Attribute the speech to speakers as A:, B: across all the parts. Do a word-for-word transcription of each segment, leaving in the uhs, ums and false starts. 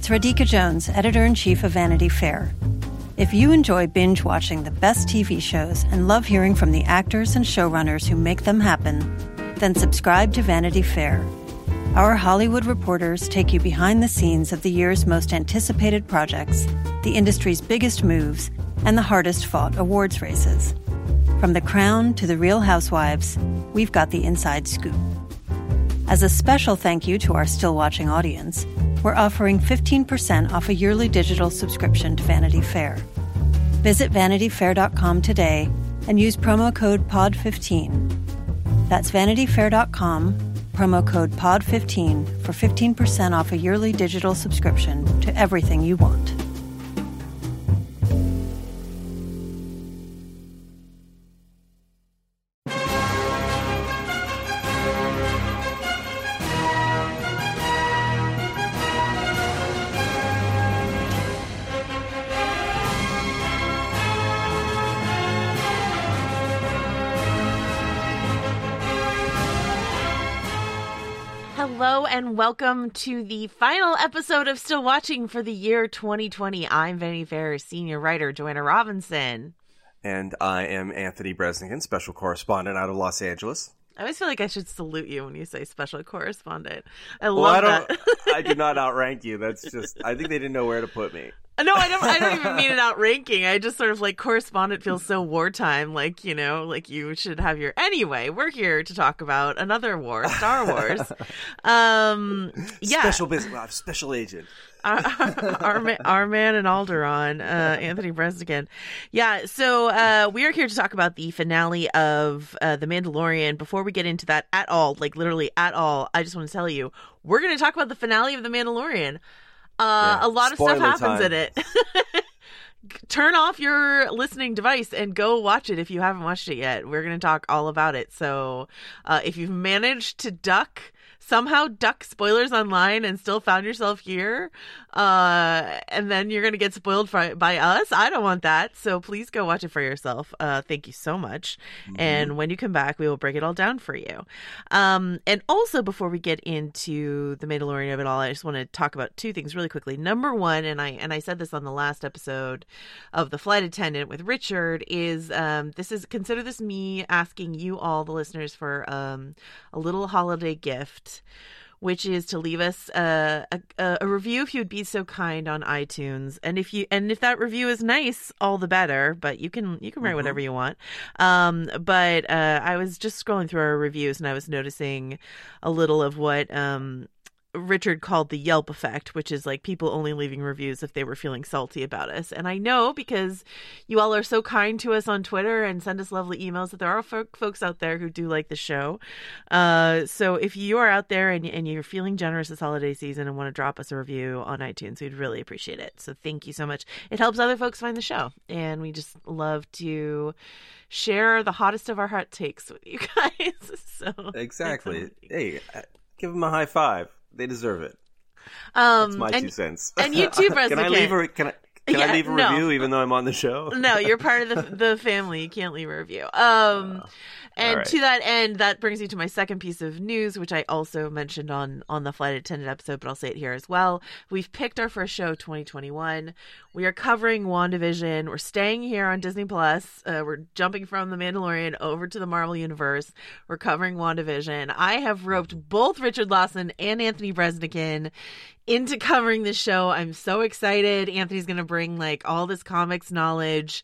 A: It's Radhika Jones, Editor-in-Chief of Vanity Fair. If you enjoy binge-watching the best T V shows and love hearing from the actors and showrunners who make them happen, then subscribe to Vanity Fair. Our Hollywood reporters take you behind the scenes of the year's most anticipated projects, the industry's biggest moves, and the hardest-fought awards races. From The Crown to The Real Housewives, we've got the inside scoop. As a special thank you to our still-watching audience, we're offering fifteen percent off a yearly digital subscription to Vanity Fair. Visit vanity fair dot com today and use promo code P O D fifteen. That's vanity fair dot com, promo code P O D fifteen for fifteen percent off a yearly digital subscription to everything you want.
B: Hello and welcome to the final episode of Still Watching for the year twenty twenty. I'm Vanity Fair's senior writer, Joanna Robinson.
C: And I am Anthony Bresnikan, special correspondent out of Los Angeles.
B: I always feel like I should salute you when you say special correspondent. I
C: well,
B: love
C: I don't,
B: that.
C: I do not outrank you. That's just, I think they didn't know where to put me.
B: No, I don't. I don't even mean it outranking. I just sort of like correspondent feels so wartime. Like, you know, like you should have your. Anyway, we're here to talk about another war, Star Wars. um, yeah,
C: special business, uh, special agent.
B: our, our, our man in Alderaan, uh, Anthony Bresnikan. Yeah, so uh, we are here to talk about the finale of uh, The Mandalorian. Before we get into that at all, like literally at all, I just want to tell you, we're going to talk about the finale of The Mandalorian. Uh,
C: yeah,
B: a lot of stuff happens
C: time.
B: in it. Turn off your listening device and go watch it if you haven't watched it yet. We're going to talk all about it. So uh, if you've managed to duck, somehow duck spoilers online and still found yourself here, uh, and then you're going to get spoiled by, by us, I don't want that. So please go watch it for yourself. Uh, thank you so much. Mm-hmm. And when you come back, we will break it all down for you. Um, and also, before we get into the Mandalorian of it all, I just want to talk about two things really quickly. Number one, and I and I said this on the last episode of The Flight Attendant with Richard, is um, this is consider this me asking you all, the listeners, for um, a little holiday gift, which is to leave us a, a, a review if you would be so kind on iTunes. And if you and if that review is nice, all the better. But you can you can write mm-hmm. whatever you want. Um, but uh, I was just scrolling through our reviews and I was noticing a little of what um, Richard called the Yelp effect, which is like people only leaving reviews if they were feeling salty about us. And I know because you all are so kind to us on Twitter and send us lovely emails that there are folk, folks out there who do like the show. Uh, so if you are out there and, and you're feeling generous this holiday season and want to drop us a review on iTunes, we'd really appreciate it. So thank you so much. It helps other folks find the show. And we just love to share the hottest of our hot takes with you guys. So
C: exactly. Hey, give them a high five. They deserve it.
B: Um,
C: That's my
B: and,
C: two cents.
B: And you too, Bresnikan.
C: Can I leave a can I can
B: yeah,
C: I leave a
B: no.
C: review even though I'm on the show?
B: No, you're part of the the family. You can't leave a review. Um, uh, and right. to that end, that brings me to my second piece of news, which I also mentioned on on the Flight Attendant episode, but I'll say it here as well. We've picked our first show, twenty twenty-one. We are covering WandaVision. We're staying here on Disney Plus. Uh, we're jumping from The Mandalorian over to the Marvel Universe. We're covering WandaVision. I have roped both Richard Lawson and Anthony Bresnikan into covering this show. I'm so excited. Anthony's going to bring like all this comics knowledge.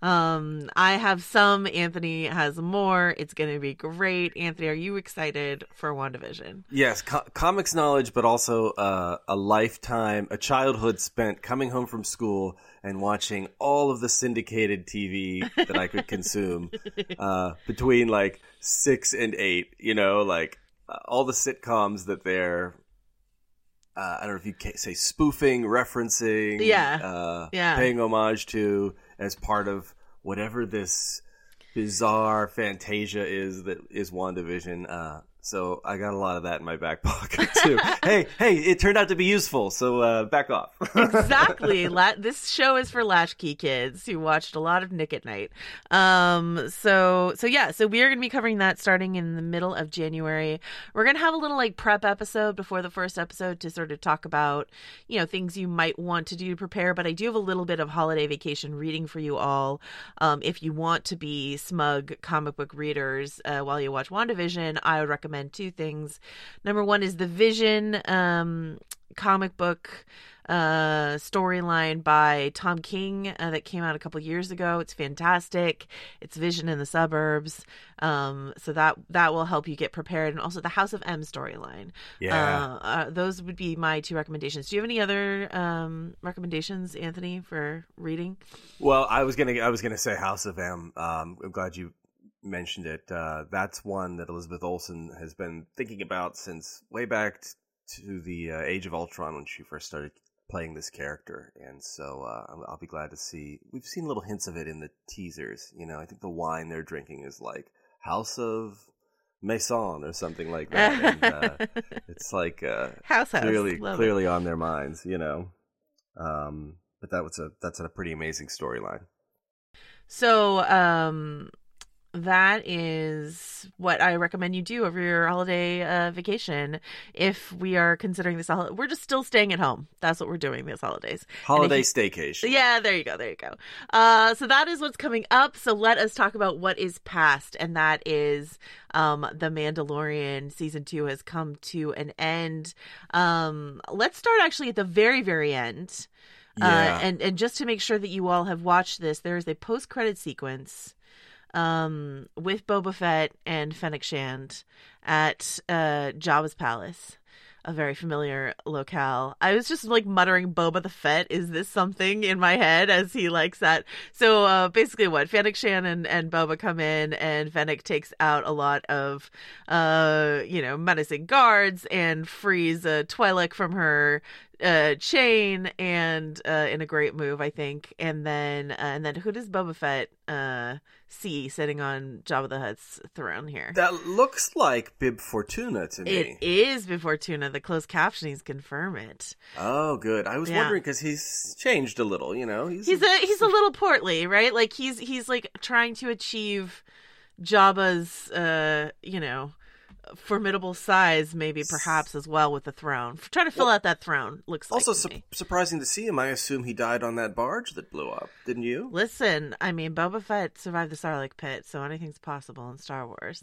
B: Um, I have some. Anthony has more. It's going to be great. Anthony, are you excited for WandaVision?
C: Yes, co- comics knowledge, but also uh, a lifetime, a childhood spent coming home from school and watching all of the syndicated T V that I could consume uh, between like six and eight. You know, like uh, all the sitcoms that they're. Uh, I don't know if you can say spoofing, referencing,
B: yeah.
C: Uh,
B: yeah.
C: paying homage to as part of whatever this bizarre fantasia is that is WandaVision. Uh, So I got a lot of that in my back pocket too. hey, hey, it turned out to be useful, so uh, back off.
B: Exactly. La- this show is for latchkey kids who watched a lot of Nick at Night. Um, so, so yeah, so we are going to be covering that starting in the middle of January. We're going to have a little like prep episode before the first episode to sort of talk about, you know, things you might want to do to prepare. But I do have a little bit of holiday vacation reading for you all. Um, if you want to be smug comic book readers uh, while you watch WandaVision, I would recommend two things. Number one is the Vision um, comic book uh, storyline by Tom King uh, that came out a couple years ago. It's fantastic. It's Vision in the suburbs. Um, so that that will help you get prepared. And also the House of M storyline.
C: Yeah.
B: Uh, uh, those would be my two recommendations. Do you have any other um, recommendations, Anthony, for reading?
C: Well, I was gonna I was gonna say House of M. Um, I'm glad you mentioned it. Uh, that's one that Elizabeth Olsen has been thinking about since way back t- to the uh, Age of Ultron when she first started playing this character. And so uh, I'll, I'll be glad to see. We've seen little hints of it in the teasers. You know, I think the wine they're drinking is like House of Maison or something like that. And, uh, it's like uh,
B: House House.
C: clearly
B: Love
C: clearly
B: it.
C: on their minds. You know, um, but that was a that's a pretty amazing storyline.
B: So, um, that is what I recommend you do over your holiday uh, vacation. If we are considering this, hol- we're just still staying at home. That's what we're doing this holidays.
C: Holiday
B: you,
C: staycation.
B: Yeah, there you go. There you go. Uh, so that is what's coming up. So let us talk about what is past. And that is um, The Mandalorian season two has come to an end. Um, let's start actually at the very, very end.
C: Yeah.
B: Uh, and, and just to make sure that you all have watched this, there is a post-credit sequence um with Boba Fett and Fennec Shand at uh Jabba's palace, a very familiar locale. I was just like muttering Boba the Fett, is this something, in my head as he likes that. So uh basically what Fennec Shand and, and Boba come in, and Fennec takes out a lot of uh you know menacing guards and frees a Twi'lek from her uh chain, and uh in a great move, I think. And then uh, and then who does Boba Fett uh see sitting on Jabba the Hutt's throne here?
C: That looks like Bib Fortuna to me.
B: It is Bib Fortuna. The closed captionings confirm it.
C: Oh, good. I was
B: Yeah.
C: wondering because he's changed a little. You know, he's
B: He's a he's a little portly, right? Like he's he's like trying to achieve Jabba's uh you know formidable size, maybe perhaps as well, with the throne. Trying to fill
C: Well,
B: out that throne, looks like
C: also
B: to
C: su-
B: me.
C: surprising to see him. I assume he died on that barge that blew up. Didn't you?
B: Listen, I mean, Boba Fett survived the Sarlacc pit, so anything's possible in Star Wars.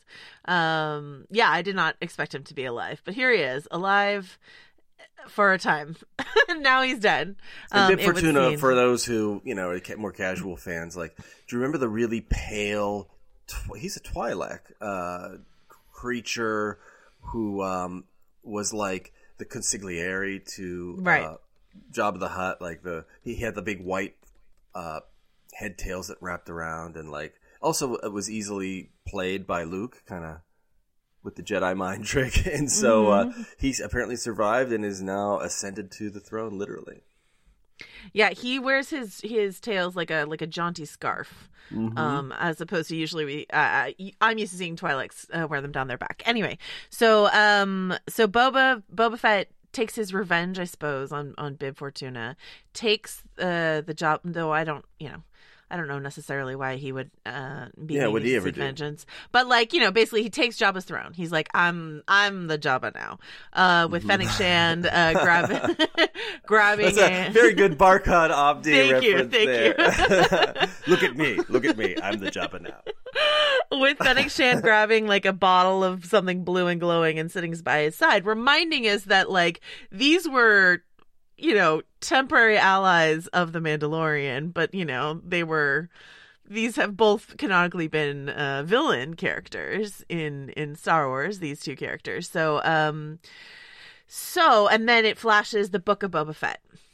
B: Um, yeah, I did not expect him to be alive, but here he is, alive for a time. Now he's dead.
C: And
B: Um,
C: Bib
B: it would
C: Fortuna,
B: seem.
C: for those who you know are ca- more casual fans, like, do you remember the really pale? Tw- he's a Twi'lek uh, creature who um, was like the consigliere to
B: Right.
C: uh, Jabba the Hutt. Like the he had the big white uh, head tails that wrapped around, and like also it was easily played by Luke, kind of with the Jedi mind trick. And so
B: Mm-hmm.
C: uh, he's apparently survived and is now ascended to the throne, literally.
B: Yeah, he wears his his tails like a like a jaunty scarf,
C: Mm-hmm.
B: um, as opposed to usually we. Uh, I'm used to seeing Twi'leks uh, wear them down their back. Anyway, so um, so Boba Boba Fett takes his revenge, I suppose, on on Bib Fortuna. Takes uh, the job, though I don't, you know. I don't know necessarily why he would uh, be
C: Yeah, what'd he
B: needing to
C: ever
B: seek
C: do?
B: vengeance, but like you know, basically he takes Jabba's throne. He's like, I'm I'm the Jabba now, uh, with Fennec Shand uh, grabbing grabbing.
C: That's a
B: a-
C: very good Barkhad Abdi
B: Thank you,
C: reference
B: thank
C: there. Look at me, look at me. I'm the Jabba now.
B: with Fennec Shand grabbing like a bottle of something blue and glowing and sitting by his side, reminding us that like these were, you know, temporary allies of the Mandalorian, but you know, they were, these have both canonically been uh, villain characters in in Star Wars, these two characters. So um so and then it flashes the Book of Boba Fett.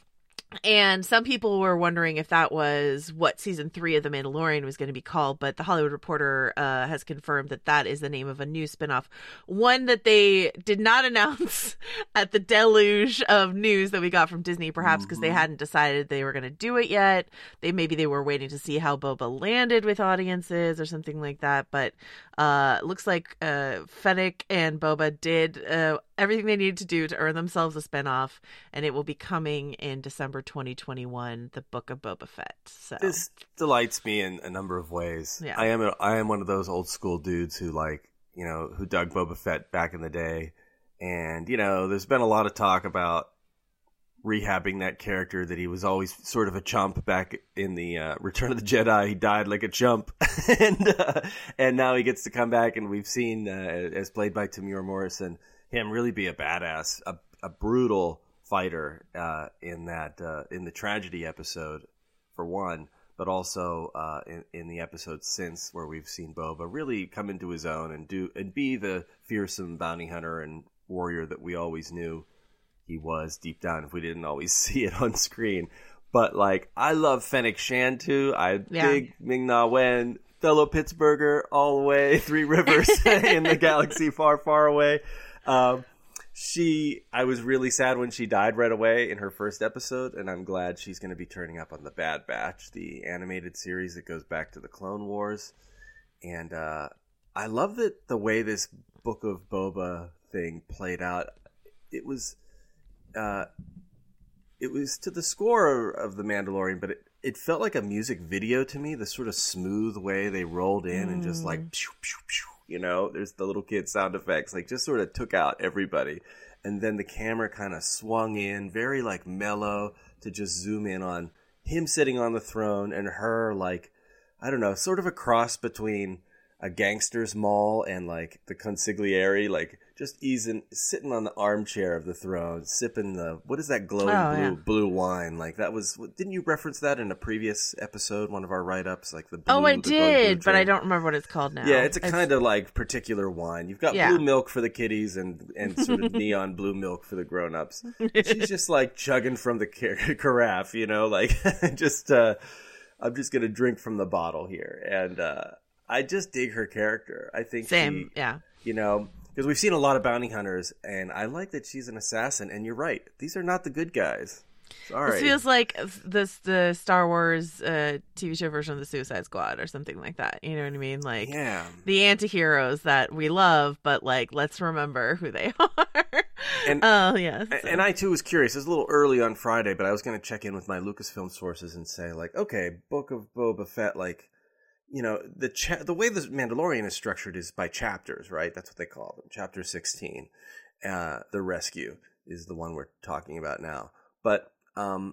B: And some people were wondering if that was what season three of The Mandalorian was going to be called, but The Hollywood Reporter uh, has confirmed that that is the name of a new spinoff, one that they did not announce at the deluge of news that we got from Disney, perhaps because mm-hmm. they hadn't decided they were going to do it yet. They maybe they were waiting to see how Boba landed with audiences or something like that. But uh, looks like uh, Fennec and Boba did uh, everything they needed to do to earn themselves a spinoff, and it will be coming in December twenty twenty-one, The Book of Boba Fett. So
C: this delights me in a number of ways.
B: Yeah.
C: I am a, I am one of those old school dudes who like, you know, who dug Boba Fett back in the day. And, you know, there's been a lot of talk about rehabbing that character, that he was always sort of a chump back in the uh, Return of the Jedi. He died like a chump. and uh, and now he gets to come back, and we've seen, uh, as played by Tamir Morrison, him really be a badass, a, a brutal fighter uh, in that uh, in the tragedy episode, for one, but also uh, in, in the episodes since, where we've seen Boba really come into his own and do and be the fearsome bounty hunter and warrior that we always knew he was deep down, if we didn't always see it on screen. But like, I love Fennec Shan too. I
B: yeah.
C: big Ming-Na Wen, fellow Pittsburgher all the way, Three Rivers in the galaxy far, far away. Um, She, I was really sad when she died right away in her first episode, and I'm glad she's going to be turning up on The Bad Batch, the animated series that goes back to the Clone Wars. And uh, I love that the way this Book of Boba thing played out. It was, uh, it was to the score of The Mandalorian, but it, it felt like a music video to me. The sort of smooth way they rolled in mm. and just like pew, pew, pew. You know, there's the little kid sound effects, like just sort of took out everybody. And then the camera kind of swung in, very like mellow, to just zoom in on him sitting on the throne and her like, I don't know, sort of a cross between a gangster's mall and like the consigliere, like just easing, sitting on the armchair of the throne, sipping the, what is that glowing
B: oh,
C: blue
B: yeah.
C: blue wine? Like that was, didn't you reference that in a previous episode, one of our write-ups, like the blue,
B: Oh, I
C: the
B: did, but I don't remember what it's called now.
C: Yeah, it's a
B: it's...
C: kind of like particular wine. You've got
B: yeah.
C: blue milk for the kiddies and, and sort of neon blue milk for the grown-ups. She's just like chugging from the car- carafe, you know, like just, uh, I'm just going to drink from the bottle here. And, uh, I just dig her character. I think
B: Same,
C: she,
B: yeah.
C: You know, because we've seen a lot of bounty hunters, and I like that she's an assassin. And you're right; these are not the good guys. Sorry.
B: This feels like this the Star Wars uh, T V show version of the Suicide Squad or something like that. You know what I mean? Like
C: yeah.
B: the anti-heroes that we love, but like let's remember who they are.
C: And
B: oh yeah. So.
C: And I too was curious. It was a little early on Friday, but I was going to check in with my Lucasfilm sources and say, like, okay, Book of Boba Fett, like. You know, the cha- the way the Mandalorian is structured is by chapters, right? That's what they call them. Chapter sixteen, uh, The Rescue, is the one we're talking about now. But, um,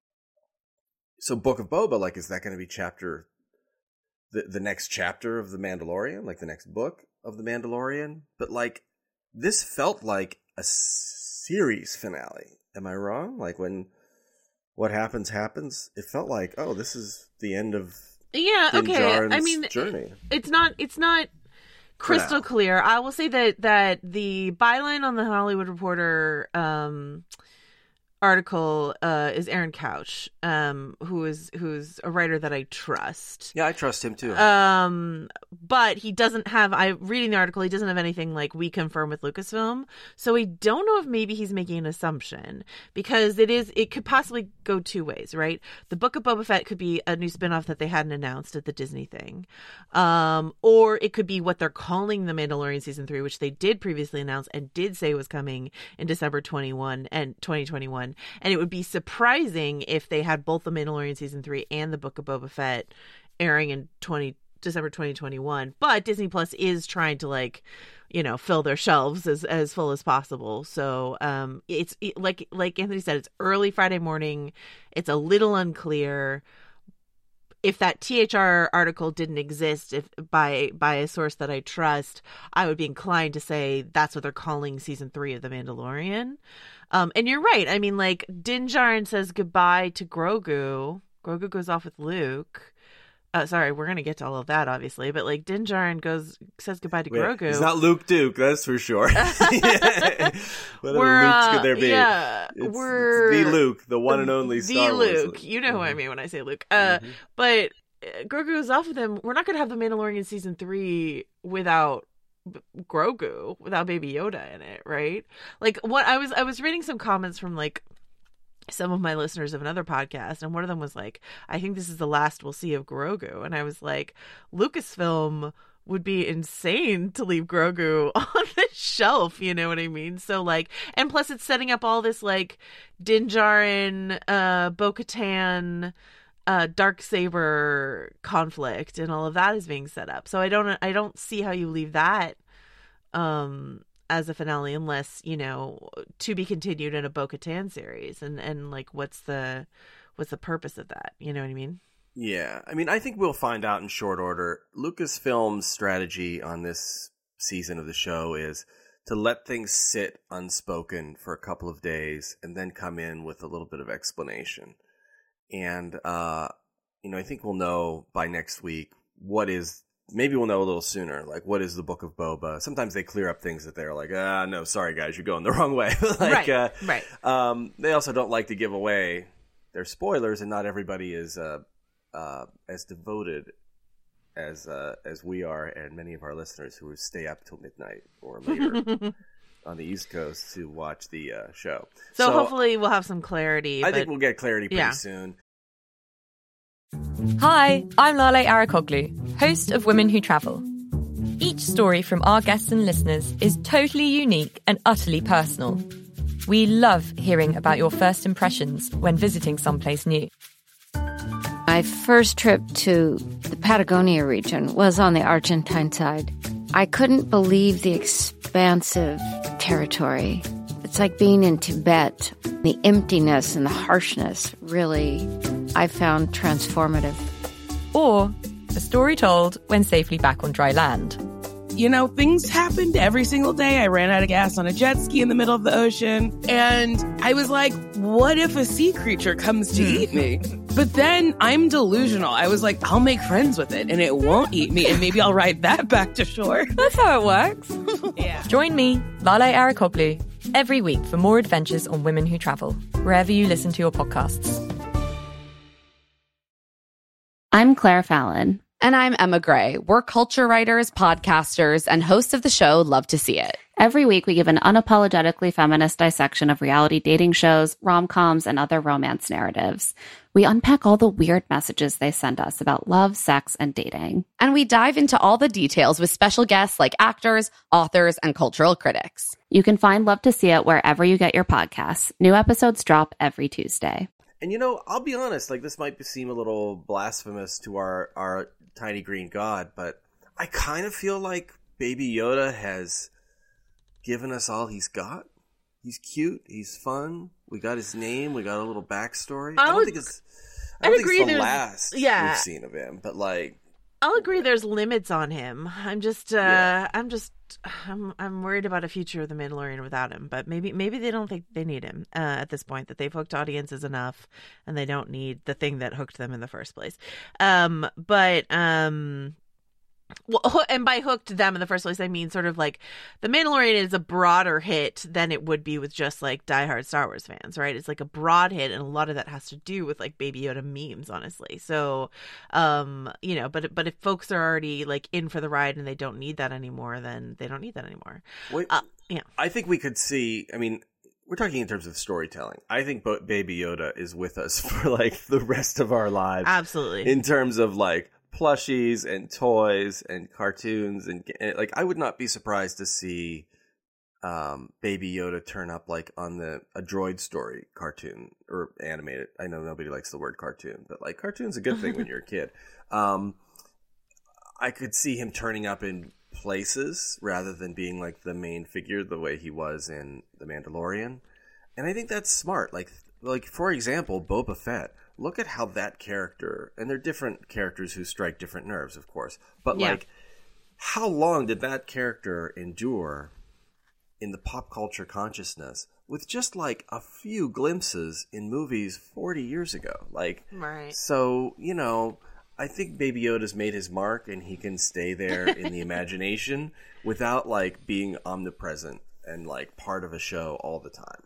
C: so Book of Boba, like, is that going to be chapter, the, the next chapter of The Mandalorian? Like, the next book of The Mandalorian? But, like, this felt like a series finale. Am I wrong? Like, when what happens, happens, it felt like, oh, this is the end of...
B: Yeah,
C: Din
B: okay.
C: Djarin's
B: I mean,
C: journey.
B: it's not it's not crystal clear. I will say that that the byline on the Hollywood Reporter um, article uh, is Aaron Couch, um, who is who's a writer that I trust.
C: Yeah, I trust him too.
B: Um, but he doesn't have. I reading the article, he doesn't have anything like we confirm with Lucasfilm, so we don't know if maybe he's making an assumption, because it is it could possibly go two ways, right? The Book of Boba Fett could be a new spinoff that they hadn't announced at the Disney thing, um, or it could be what they're calling The Mandalorian season three, which they did previously announce and did say was coming in December twenty-one and twenty twenty-one. And it would be surprising if they had both The Mandalorian season three and The Book of Boba Fett airing in twenty December twenty twenty-one. But Disney Plus is trying to, like, you know, fill their shelves as, as full as possible. So um, it's it, like like Anthony said, it's early Friday morning. It's a little unclear. If that T H R article didn't exist, if by by a source that I trust, I would be inclined to say that's what they're calling season three of The Mandalorian. Um, and you're right. I mean, like, Din Djarin says goodbye to Grogu. Grogu goes off with Luke. Uh, sorry, we're gonna get to all of that, obviously, but like Din Djarin goes says goodbye to
C: Wait,
B: Grogu.
C: It's not Luke Duke, that's for sure. Whatever
B: we're,
C: Luke's
B: uh,
C: could there be?
B: Yeah,
C: it's,
B: we're
C: it's the Luke, the one and only
B: the
C: Star Wars
B: Luke. You know
C: mm-hmm.
B: who I mean when I say Luke. Uh,
C: mm-hmm.
B: But uh, Grogu is off with him. We're not gonna have the Mandalorian season three without Grogu, without Baby Yoda in it, right? Like what I was, I was reading some comments from like some of my listeners of another podcast, and one of them was like, I think this is the last we'll see of Grogu. And I was like, Lucasfilm would be insane to leave Grogu on the shelf, you know what I mean? So like, and plus it's setting up all this like Din Djarin, uh, Bo-Katan, uh, Darksaber conflict, and all of that is being set up. So I don't, I don't see how you leave that um as a finale, unless, you know, to be continued in a Bo-Katan series, and and like what's the what's the purpose of that, you know what I mean?
C: Yeah, I mean, I think we'll find out in short order. Lucasfilm's strategy on this season of the show is to let things sit unspoken for a couple of days and then come in with a little bit of explanation. And uh you know, I think we'll know by next week what is maybe we'll know a little sooner, like what is the Book of Boba. Sometimes they clear up things that they're like, ah, no, sorry guys, you're going the wrong way. like,
B: right,
C: uh,
B: right.
C: Um, they also don't like to give away their spoilers, and not everybody is uh, uh, as devoted as uh, as we are, and many of our listeners who stay up till midnight or later on the East Coast to watch the uh, show.
B: So,
C: so
B: hopefully we'll have some clarity.
C: I
B: but...
C: think we'll get clarity pretty
B: yeah.
C: soon.
D: Hi, I'm Lale Arakoglu, host of Women Who Travel. Each story from our guests and listeners is totally unique and utterly personal. We love hearing about your first impressions when visiting someplace new.
E: My first trip to the Patagonia region was on the Argentine side. I couldn't believe the expansive territory. It's like being in Tibet. The emptiness and the harshness really, I found transformative.
D: Or a story told when safely back on dry land.
F: You know, things happened every single day. I ran out of gas on a jet ski in the middle of the ocean. And I was like, what if a sea creature comes to eat me? But then I'm delusional. I was like, I'll make friends with it and it won't eat me. And maybe I'll ride that back to shore.
D: That's how it works.
F: Yeah.
D: Join me, Lale Arakoglu, every week for more adventures on Women Who Travel, wherever you listen to your podcasts.
G: I'm Claire Fallon.
H: And I'm Emma Gray. We're culture writers, podcasters, and hosts of the show Love to See It.
G: Every week, we give an unapologetically feminist dissection of reality dating shows, rom-coms, and other romance narratives. We unpack all the weird messages they send us about love, sex, and dating.
H: And we dive into all the details with special guests like actors, authors, and cultural critics.
G: You can find Love to See It wherever you get your podcasts. New episodes drop every Tuesday.
C: And you know, I'll be honest, like this might seem a little blasphemous to our, our tiny green god, but I kind of feel like Baby Yoda has given us all he's got. He's cute, he's fun, we got his name, we got a little backstory. I, I don't think it's I don't
B: I'd
C: think
B: agree
C: it's the
B: there's-
C: last
B: yeah.
C: we've seen of him, but like
B: I'll agree there's limits on him. I'm just uh
C: Yeah.
B: I'm just I'm I'm worried about a future of the Mandalorian without him, but maybe maybe they don't think they need him uh, at this point, that they've hooked audiences enough and they don't need the thing that hooked them in the first place. Um but um well, and by hooked them in the first place, I mean sort of like the Mandalorian is a broader hit than it would be with just like diehard Star Wars fans, right? It's like a broad hit, and a lot of that has to do with like Baby Yoda memes, honestly. So, um, you know, but but if folks are already like in for the ride and they don't need that anymore, then they don't need that anymore.
C: Wait,
B: uh, yeah,
C: I think we could see. I mean, we're talking in terms of storytelling. I think Bo- Baby Yoda is with us for like the rest of our lives.
B: Absolutely.
C: In terms of like plushies and toys and cartoons and, and like I would not be surprised to see um Baby Yoda turn up like on the a Droid Story cartoon or animated. I know nobody likes the word cartoon, but like cartoon's a good thing when you're a kid. Um I could see him turning up in places rather than being like the main figure the way he was in The Mandalorian. And I think that's smart. Like like for example, Boba Fett. Look at how that character, and they're different characters who strike different nerves, of course. But
B: Yeah.
C: like, how long did that character endure in the pop culture consciousness with just like a few glimpses in movies forty years ago? Like,
B: Right.
C: so, you know, I think Baby Yoda's made his mark, and he can stay there in the imagination without like being omnipresent and like part of a show all the time.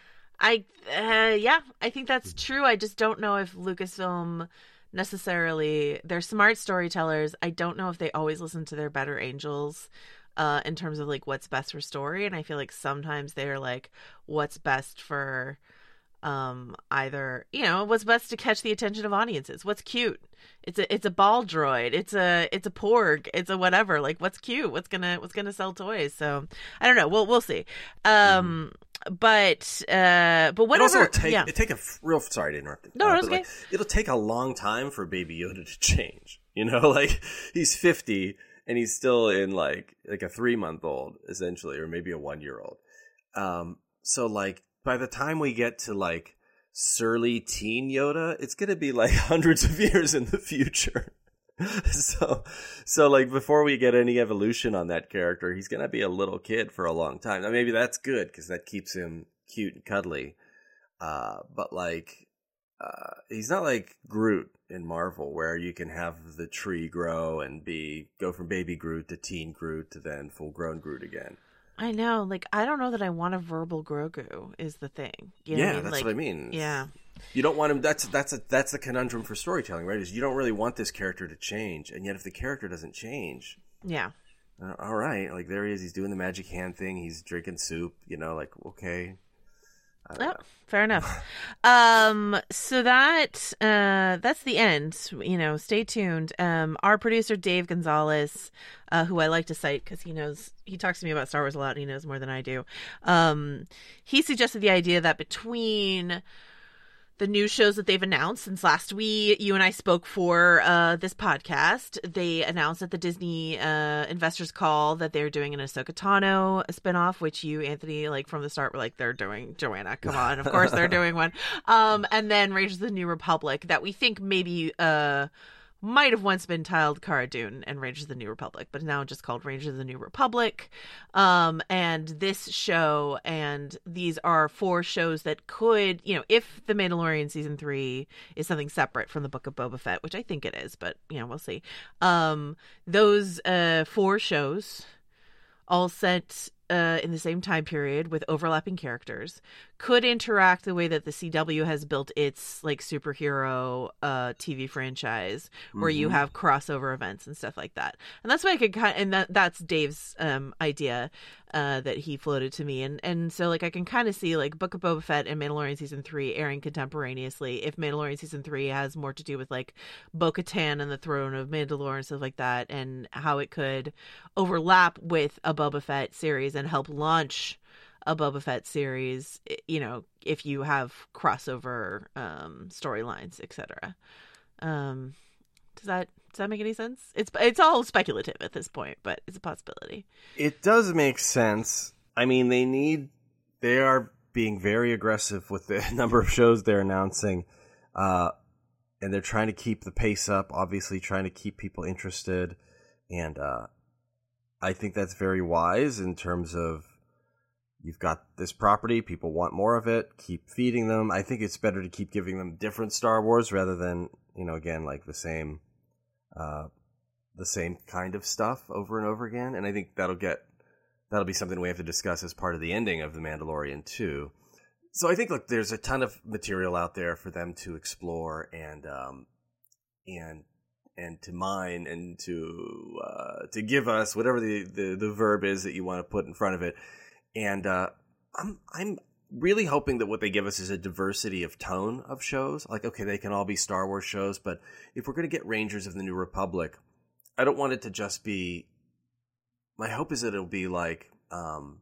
B: I uh, yeah, I think that's true. I just don't know if Lucasfilm necessarily, they're smart storytellers. I don't know if they always listen to their better angels uh, in terms of like what's best for story. And I feel like sometimes they're like, what's best for um either, you know, what's best to catch the attention of audiences, what's cute, it's a it's a ball droid, it's a it's a porg, it's a whatever, like what's cute, what's gonna what's gonna sell toys. So I don't know, we'll we'll see. um mm. but uh but whatever.
C: It also take,
B: yeah.
C: it take a real sorry to interrupt.
B: No,
C: uh,
B: no, it's okay.
C: Like, it'll take a long time for Baby Yoda to change, you know. Like he's fifty and he's still in like like a three month old essentially, or maybe a one year old. Um so like by the time we get to like surly teen Yoda, it's going to be like hundreds of years in the future. so, so like before we get any evolution on that character, he's going to be a little kid for a long time. Now, maybe that's good because that keeps him cute and cuddly. Uh, but like, uh, he's not like Groot in Marvel, where you can have the tree grow and be go from baby Groot to teen Groot to then full grown Groot again.
B: I know, like, I don't know that I want a verbal Grogu is the thing. You know
C: yeah,
B: what I mean?
C: that's
B: like,
C: what I mean.
B: Yeah.
C: You don't want him, that's that's a, that's the conundrum for storytelling, right? Is you don't really want this character to change, and yet if the character doesn't change,
B: yeah.
C: Uh, all right, like there he is, he's doing the magic hand thing, he's drinking soup, you know, like, okay. I don't
B: Oh,
C: know.
B: fair enough. um, so that uh, that's the end. You know, stay tuned. Um, our producer Dave Gonzalez, uh, who I like to cite because he knows he talks to me about Star Wars a lot, and he knows more than I do. Um, he suggested the idea that between the new shows that they've announced since last week, you and I spoke for uh, this podcast, they announced at the Disney uh, Investors Call that they're doing an Ahsoka Tano spinoff, which you, Anthony, like from the start were like, they're doing, Joanna, come on, of course they're doing one. Um, and then Rangers of the New Republic, that we think maybe uh, might have once been titled Cara Dune and Rangers of the New Republic, but now just called Rangers of the New Republic. Um, and this show, and these are four shows that could, you know, if The Mandalorian season three is something separate from the Book of Boba Fett, which I think it is, but, you know, we'll see. Um, those uh, four shows, all set uh, in the same time period with overlapping characters, could interact the way that the C W has built its like superhero uh, T V franchise, where mm-hmm. you have crossover events and stuff like that. And that's why I could kind of, and that that's Dave's um, idea uh, that he floated to me. And and so like I can kind of see like Book of Boba Fett and Mandalorian season three airing contemporaneously. If Mandalorian season three has more to do with like Bo-Katan and the throne of Mandalore and stuff like that, and how it could overlap with a Boba Fett series and help launch a Boba Fett series, you know, if you have crossover um, storylines, et cetera. Um, does that does that make any sense? It's it's all speculative at this point, but it's a possibility.
C: It does make sense. I mean, they need they are being very aggressive with the number of shows they're announcing, uh, and they're trying to keep the pace up. Obviously, trying to keep people interested, and uh, I think that's very wise in terms of. You've got this property, people want more of it, keep feeding them. I think it's better to keep giving them different Star Wars rather than, you know, again, like the same uh, the same kind of stuff over and over again. And I think that'll get that'll be something we have to discuss as part of the ending of The Mandalorian too. So I think, look, there's a ton of material out there for them to explore and um, and and to mine and to uh, to give us whatever the, the, the verb is that you want to put in front of it. And uh, I'm I'm really hoping that what they give us is a diversity of tone of shows. Like, okay, they can all be Star Wars shows, but if we're going to get Rangers of the New Republic, I don't want it to just be... My hope is that it'll be like, um,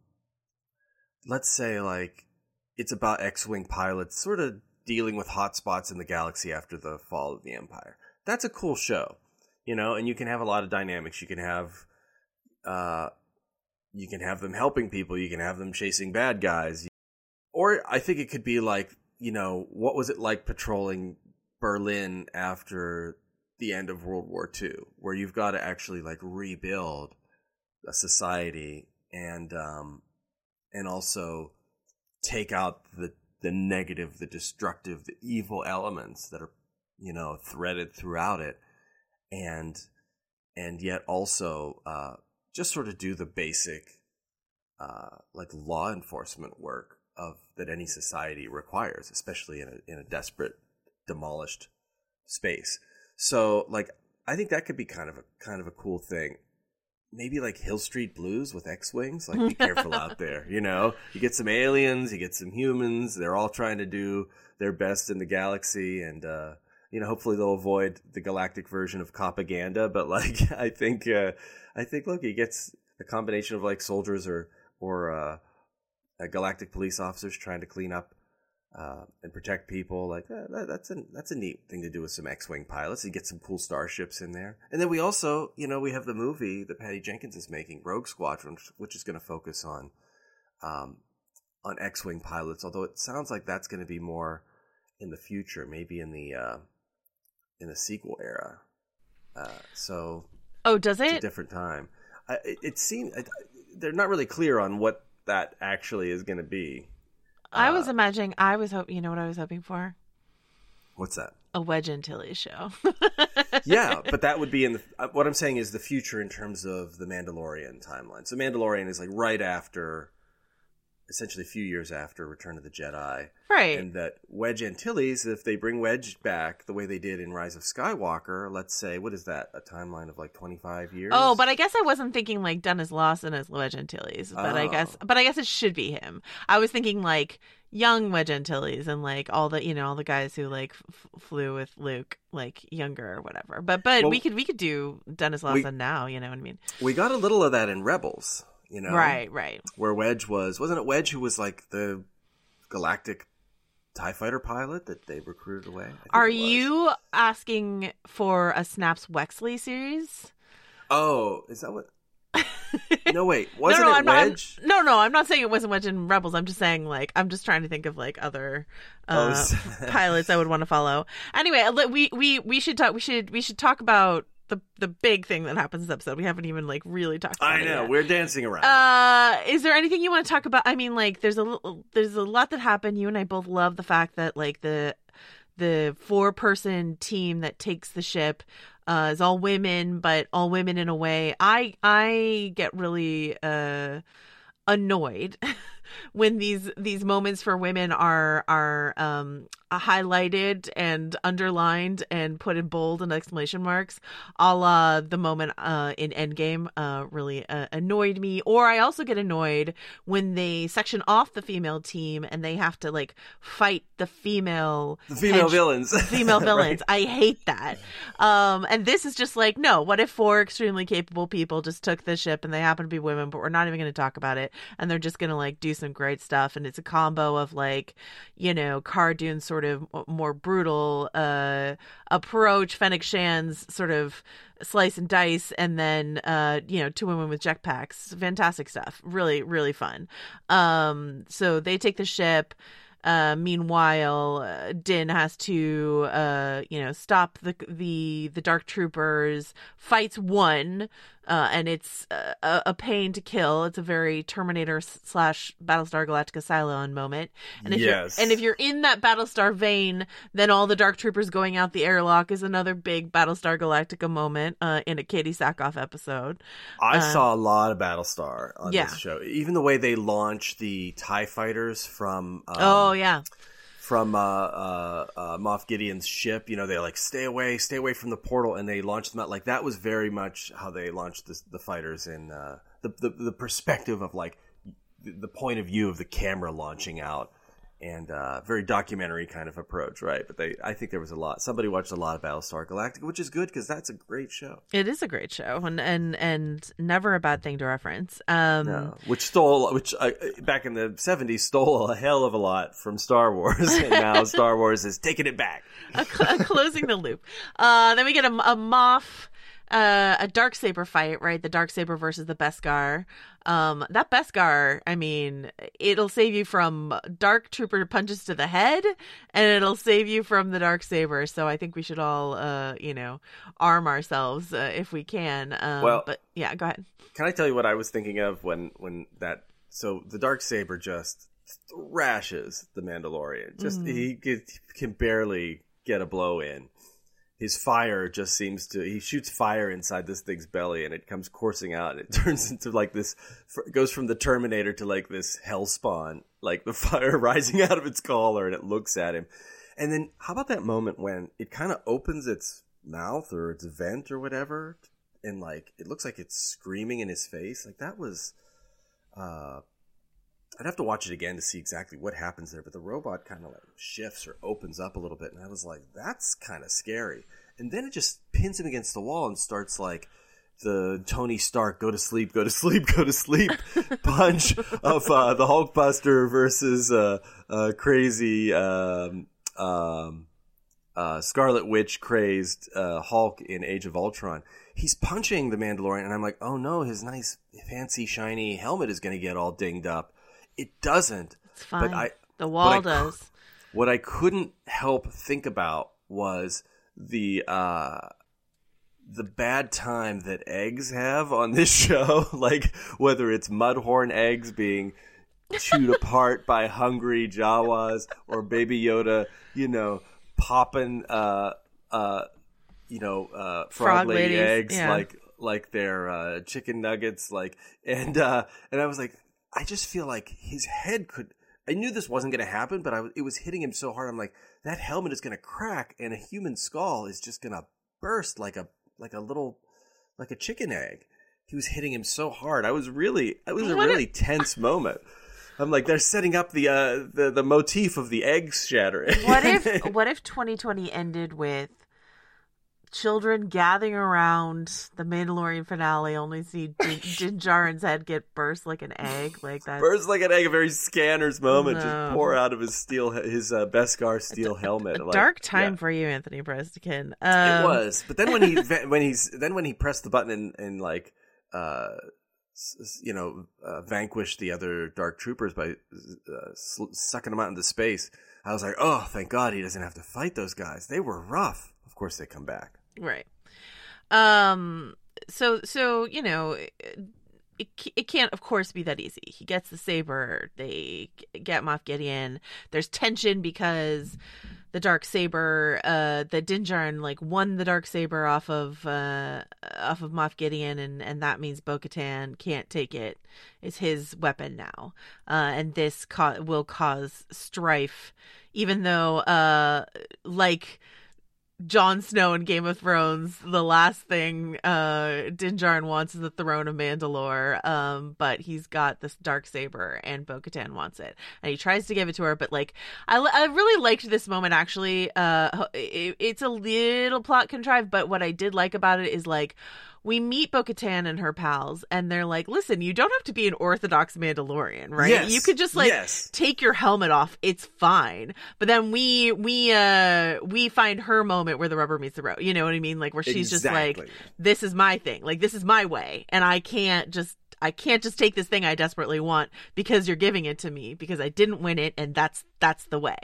C: let's say, like, it's about X-Wing pilots sort of dealing with hotspots in the galaxy after the fall of the Empire. That's a cool show, you know, and you can have a lot of dynamics. You can have... Uh, You can have them helping people. You can have them chasing bad guys. Or I think it could be like, you know, what was it like patrolling Berlin after the end of World War Two, where you've got to actually like rebuild a society and um, and also take out the the negative, the destructive, the evil elements that are, you know, threaded throughout it. and and yet also uh, just sort of do the basic uh, like law enforcement work of that any society requires, especially in a in a desperate, demolished space. So like I think that could be kind of a kind of a cool thing. Maybe like Hill Street Blues with X-Wings. Like, be careful out there, you know? You get some aliens, you get some humans. They're all trying to do their best in the galaxy. And, uh, you know, hopefully they'll avoid the galactic version of Copaganda. But, like, I think, uh, I think, look, he gets a combination of, like, soldiers or, or uh, uh, galactic police officers trying to clean up uh, and protect people. Like, uh, that, that's, a, that's a neat thing to do with some X-Wing pilots. You get some cool starships in there. And then we also, you know, we have the movie that Patty Jenkins is making, Rogue Squadron, which is going to focus on um, on X-Wing pilots. Although it sounds like that's going to be more in the future, maybe in the uh, in the sequel era. Uh, so,
B: oh, does it?
C: It's a different time. I, it, it seems they're not really clear on what that actually is going to be.
B: I was imagining, I was hoping, you know what I was hoping for?
C: What's that?
B: A Wedge Antilles show.
C: Yeah, but that would be in the, uh, what I'm saying is the future in terms of the Mandalorian timeline. So Mandalorian is like right after, essentially a few years after Return of the Jedi.
B: Right.
C: And that Wedge Antilles, if they bring Wedge back the way they did in Rise of Skywalker, let's say, what is that, a timeline of like twenty-five years?
B: Oh, but I guess I wasn't thinking like Dennis Lawson as Wedge Antilles, but
C: Oh.
B: I guess, but I guess it should be him. I was thinking like young Wedge Antilles and like all the, you know, all the guys who like f- flew with Luke, like younger or whatever. But but
C: Well,
B: we could we could do Dennis Lawson now. You know what I mean?
C: We got a little of that in Rebels, you know?
B: Right, right.
C: Where Wedge was, wasn't it Wedge who was like the galactic TIE fighter pilot that they recruited away? I think
B: Are
C: it was.
B: you asking for a Snaps Wexley series?
C: Oh, is that what? No, wait. Wasn't
B: no, no,
C: it
B: I'm not,
C: Wedge?
B: I'm- no, no, I'm not saying it wasn't Wedge in Rebels. I'm just saying, like, I'm just trying to think of like other uh,
C: Oh, s-
B: pilots I would want to follow. Anyway, let- we we we should talk. We should we should talk about the the big thing that happens this episode. We haven't even like really talked about
C: I
B: it
C: know.
B: yet.
C: We're dancing around.
B: Uh, is there anything you want to talk about? I mean, like, there's a little, there's a lot that happened. You and I both love the fact that like the the four person team that takes the ship uh, is all women, but all women in a way. I I get really uh, annoyed when these these moments for women are are um, highlighted and underlined and put in bold and exclamation marks, a la the moment uh, in Endgame uh, really uh, annoyed me. Or I also get annoyed when they section off the female team and they have to like fight the female
C: the female
B: hench-
C: villains.
B: female villains.
C: Right.
B: I hate that. Um, and this is just like, no, what if four extremely capable people just took the ship and they happen to be women, but we're not even going to talk about it. And they're just going to like do some great stuff. And it's a combo of like, you know, Cara Dune's sort of more brutal uh, approach, Fennec Shan's sort of slice and dice, and then, uh, you know, two women with jetpacks. Fantastic stuff. Really, really fun. Um, so they take the ship. Uh, meanwhile, uh, Din has to, uh, you know, stop the the the Dark Troopers. Fights one, uh, and it's a, a pain to kill. It's a very Terminator slash Battlestar Galactica Cylon moment. And if
C: Yes.
B: you're, and if you're in that Battlestar vein, then all the Dark Troopers going out the airlock is another big Battlestar Galactica moment uh, in a Katie Sackhoff episode.
C: I
B: Uh,
C: saw a lot of Battlestar on
B: yeah.
C: this show. Even the way they launch the TIE fighters from um,
B: oh yeah.
C: from uh, uh, uh, Moff Gideon's ship. You know, they like stay away, stay away from the portal, and they launch them out. Like that was very much how they launched the, the fighters in uh, the, the the perspective of like the, the point of view of the camera launching out, and uh, very documentary kind of approach, right? But they, I think there was a lot. Somebody watched a lot of Battlestar Galactica, which is good because that's a great show.
B: It is a great show, and and and never a bad thing to reference. Um,
C: No, which stole, which uh, back in the seventies stole a hell of a lot from Star Wars, and now Star Wars is taking it back.
B: a cl- a closing the loop. Uh, then we get a, a Moff, uh, a Darksaber fight, right? The Darksaber versus the Beskar. Um, that Beskar, I mean, it'll save you from Dark Trooper punches to the head, and it'll save you from the Darksaber. So I think we should all, uh, you know, arm ourselves uh, if we can. Um,
C: Well-
B: but yeah, go ahead.
C: Can I tell you what I was thinking of when, when that? So the Darksaber just thrashes the Mandalorian. Just he get, can barely get a blow in, his fire just seems to, he shoots fire inside this thing's belly and it comes coursing out and it turns into like this, it goes from the Terminator to like this hellspawn, like the fire rising out of its collar, and it looks at him. And then how about that moment when it kind of opens its mouth or its vent or whatever, and like it looks like it's screaming in his face? Like that was, uh, I'd have to watch it again to see exactly what happens there, but the robot kind of like shifts or opens up a little bit, and I was like, that's kind of scary. And then it just pins him against the wall and starts like the Tony Stark go to sleep, go to sleep, go to sleep punch of uh, the Hulkbuster versus uh, uh, crazy um, um, uh, Scarlet Witch crazed uh, Hulk in Age of Ultron. He's punching the Mandalorian, and I'm like, oh no, his nice fancy shiny helmet is going to get all dinged up. It doesn't.
B: It's fine.
C: But I,
B: the wall
C: I,
B: does.
C: What I couldn't help think about was the uh, the bad time that eggs have on this show. Like whether it's Mudhorn eggs being chewed apart by hungry Jawas, or Baby Yoda, you know, popping, uh, uh, you know, uh, frog,
B: Frog
C: lady
B: ladies,
C: eggs
B: yeah.
C: like like they're uh, chicken nuggets. Like and uh, and I was like, I just feel like his head could. I knew this wasn't going to happen, but I was, it was hitting him so hard. I'm like, that helmet is going to crack, and a human skull is just going to burst like a like a little like a chicken egg. He was hitting him so hard. I was really. It was a
B: What
C: really
B: if-
C: tense moment. I'm like, they're setting up the uh, the the motif of the eggs shattering.
B: What if what if twenty twenty ended with children gathering around the Mandalorian finale, only see Din, Din Djarin's head get burst like an egg, like that?
C: Burst like an egg, a very Scanners moment,
B: No.
C: just pour out of his steel, his uh, Beskar steel helmet.
B: A
C: Like,
B: dark time
C: yeah.
B: for you, Anthony Breznican. Um,
C: It was, but then when he when he's then when he pressed the button and, and like uh, s- you know uh, vanquished the other Dark Troopers by uh, sl- sucking them out into space, I was like, oh, thank God he doesn't have to fight those guys. They were rough. Of course, they come back.
B: Right. Um. So so you know, it, it can't of course be that easy. He gets the saber. They get Moff Gideon. There's tension because the dark saber, uh, the Din Djarin like won the dark saber off of uh off of Moff Gideon, and and that means Bo-Katan can't take it. It's his weapon now, uh, and this ca- will cause strife, even though uh like Jon Snow in Game of Thrones, the last thing uh, Din Djarin wants is the throne of Mandalore, um, but he's got this dark saber, and Bo-Katan wants it, and he tries to give it to her. But like, I, I really liked this moment actually. Uh, it, it's a little plot contrived, but what I did like about it is like, we meet Bo-Katan and her pals, and they're like, listen, you don't have to be an Orthodox Mandalorian, right?
C: Yes.
B: You could just like
C: Yes.
B: take your helmet off. It's fine. But then we we uh we find her moment where the rubber meets the road. You know what I mean? Like where she's just
C: Exactly.
B: like, this is my thing. Like this is my way, and I can't just I can't just take this thing I desperately want because you're giving it to me because I didn't win it, and that's that's the way.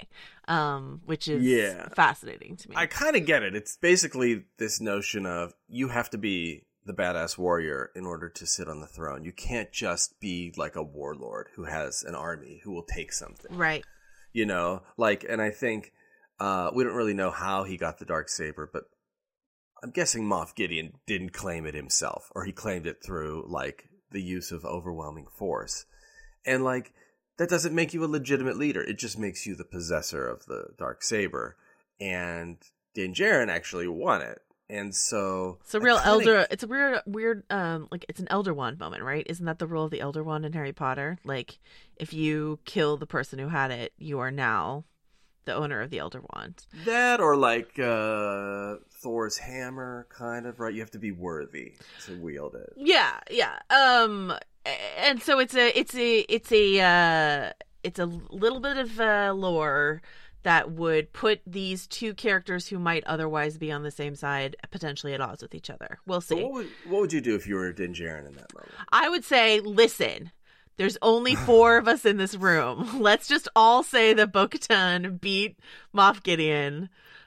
B: Um, which is
C: Yeah.
B: fascinating to me.
C: I kind of get it. It's basically this notion of you have to be the badass warrior in order to sit on the throne. You can't just be like a warlord who has an army who will take something.
B: Right.
C: You know, like, and I think uh, we don't really know how he got the Darksaber, but I'm guessing Moff Gideon didn't claim it himself, or he claimed it through like the use of overwhelming force. And like, that doesn't make you a legitimate leader. It just makes you the possessor of the Darksaber. And Din Djarin actually won it. And so
B: It's a
C: I
B: real
C: kinda-
B: elder. It's a weird, weird, um, like it's an Elder Wand moment, right? Isn't that the rule of the Elder Wand in Harry Potter? Like, if you kill the person who had it, you are now the owner of the Elder Wand.
C: That or like uh, Thor's hammer, kind of, right? You have to be worthy to wield it.
B: Yeah, yeah. Um, and so it's a, it's a, it's a, uh, it's a little bit of uh, lore that would put these two characters who might otherwise be on the same side potentially at odds with each other. We'll
C: So
B: see.
C: what would what would you do if you were Din Djarin in that moment?
B: I would say, listen, there's only four of us in this room. Let's just all say that Bo-Katan beat Moff Gideon,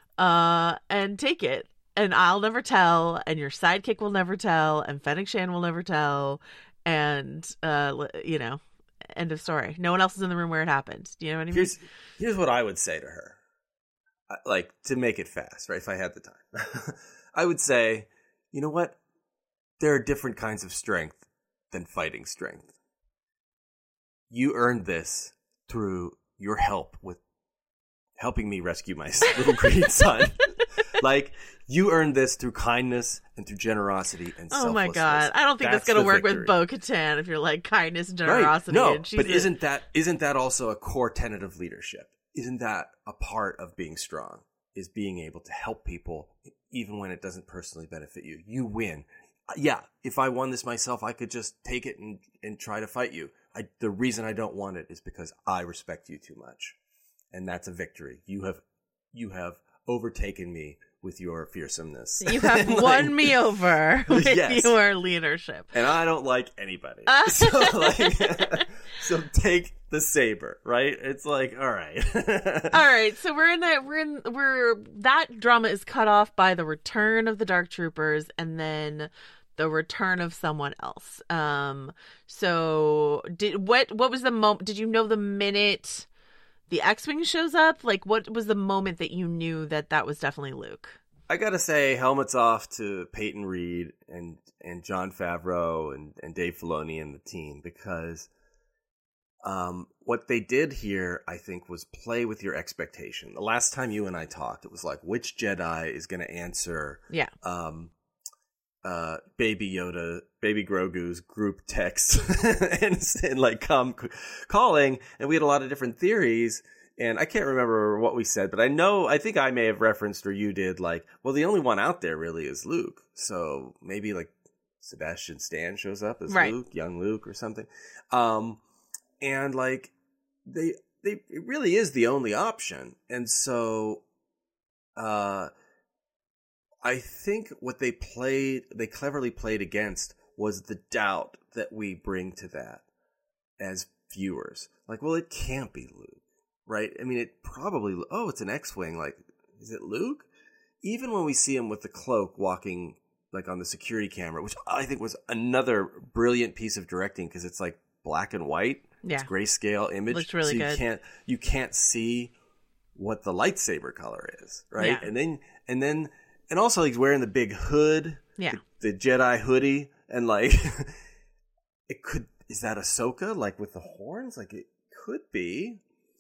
B: uh, and take it. And I'll never tell, and your sidekick will never tell, and Fennec Shan will never tell, and, uh, you know, end of story. No one else is in the room where it happened. Do you know what I mean?
C: Here's here's what I would say to her. like to make it fast, right? If I had the time, I would say, you know what? There are different kinds of strength than fighting strength. You earned this through your help with helping me rescue my little green son. Like, you earned this through kindness and through generosity and
B: oh
C: selflessness.
B: my God. I don't think that's, that's going to work victory. with Bo-Katan if you're like kindness and generosity.
C: Right. No,
B: and
C: but
B: a...
C: isn't that isn't that also a core tenet of leadership? Isn't that a part of being strong? Is being able to help people even when it doesn't personally benefit you. You win. Yeah, if I won this myself, I could just take it and, and try to fight you. I, the reason I don't want it is because I respect you too much. And that's a victory. You have you have overtaken me with your fearsomeness.
B: You have like, won me over with
C: yes.
B: your leadership.
C: And I don't like anybody. Uh. So, like, so take the saber, right? It's like, all right.
B: All right. So we're in that, we're in, we're, that drama is cut off by the return of the Dark Troopers and then the return of someone else. Um, so did, what, what was the moment, did you know the minute the X-Wing shows up? Like, what was the moment that you knew that that was definitely Luke?
C: I gotta say, helmets off to Peyton Reed and, and Jon Favreau and, and Dave Filoni and the team, because um, what they did here, I think, was play with your expectation. The last time you and I talked, it was like, which Jedi is going to answer
B: yeah.
C: um, uh, Baby Yoda, Baby Grogu's group text and, and like come calling, and we had a lot of different theories. And I can't remember what we said, but I know, I think I may have referenced, or you did, like, well, the only one out there really is Luke. So maybe like Sebastian Stan shows up as
B: right.
C: Luke, young Luke or something. Um, and like, they, they, it really is the only option. And so, uh, I think what they played, they cleverly played against was the doubt that we bring to that as viewers. Like, well, it can't be Luke. Right? I mean, it probably, oh, it's an X-Wing. Like, is it Luke? Even when we see him with the cloak walking, like, on the security camera, which I think was another brilliant piece of directing because it's, like, black and white.
B: Yeah.
C: It's grayscale image.
B: Looks really
C: so you
B: good.
C: Can't, you can't see what the lightsaber color is, right?
B: Yeah.
C: And then, and then, and also he's wearing the big hood.
B: Yeah.
C: The, the Jedi hoodie. And, like, it could, is that Ahsoka? Like, with the horns? Like, it could be.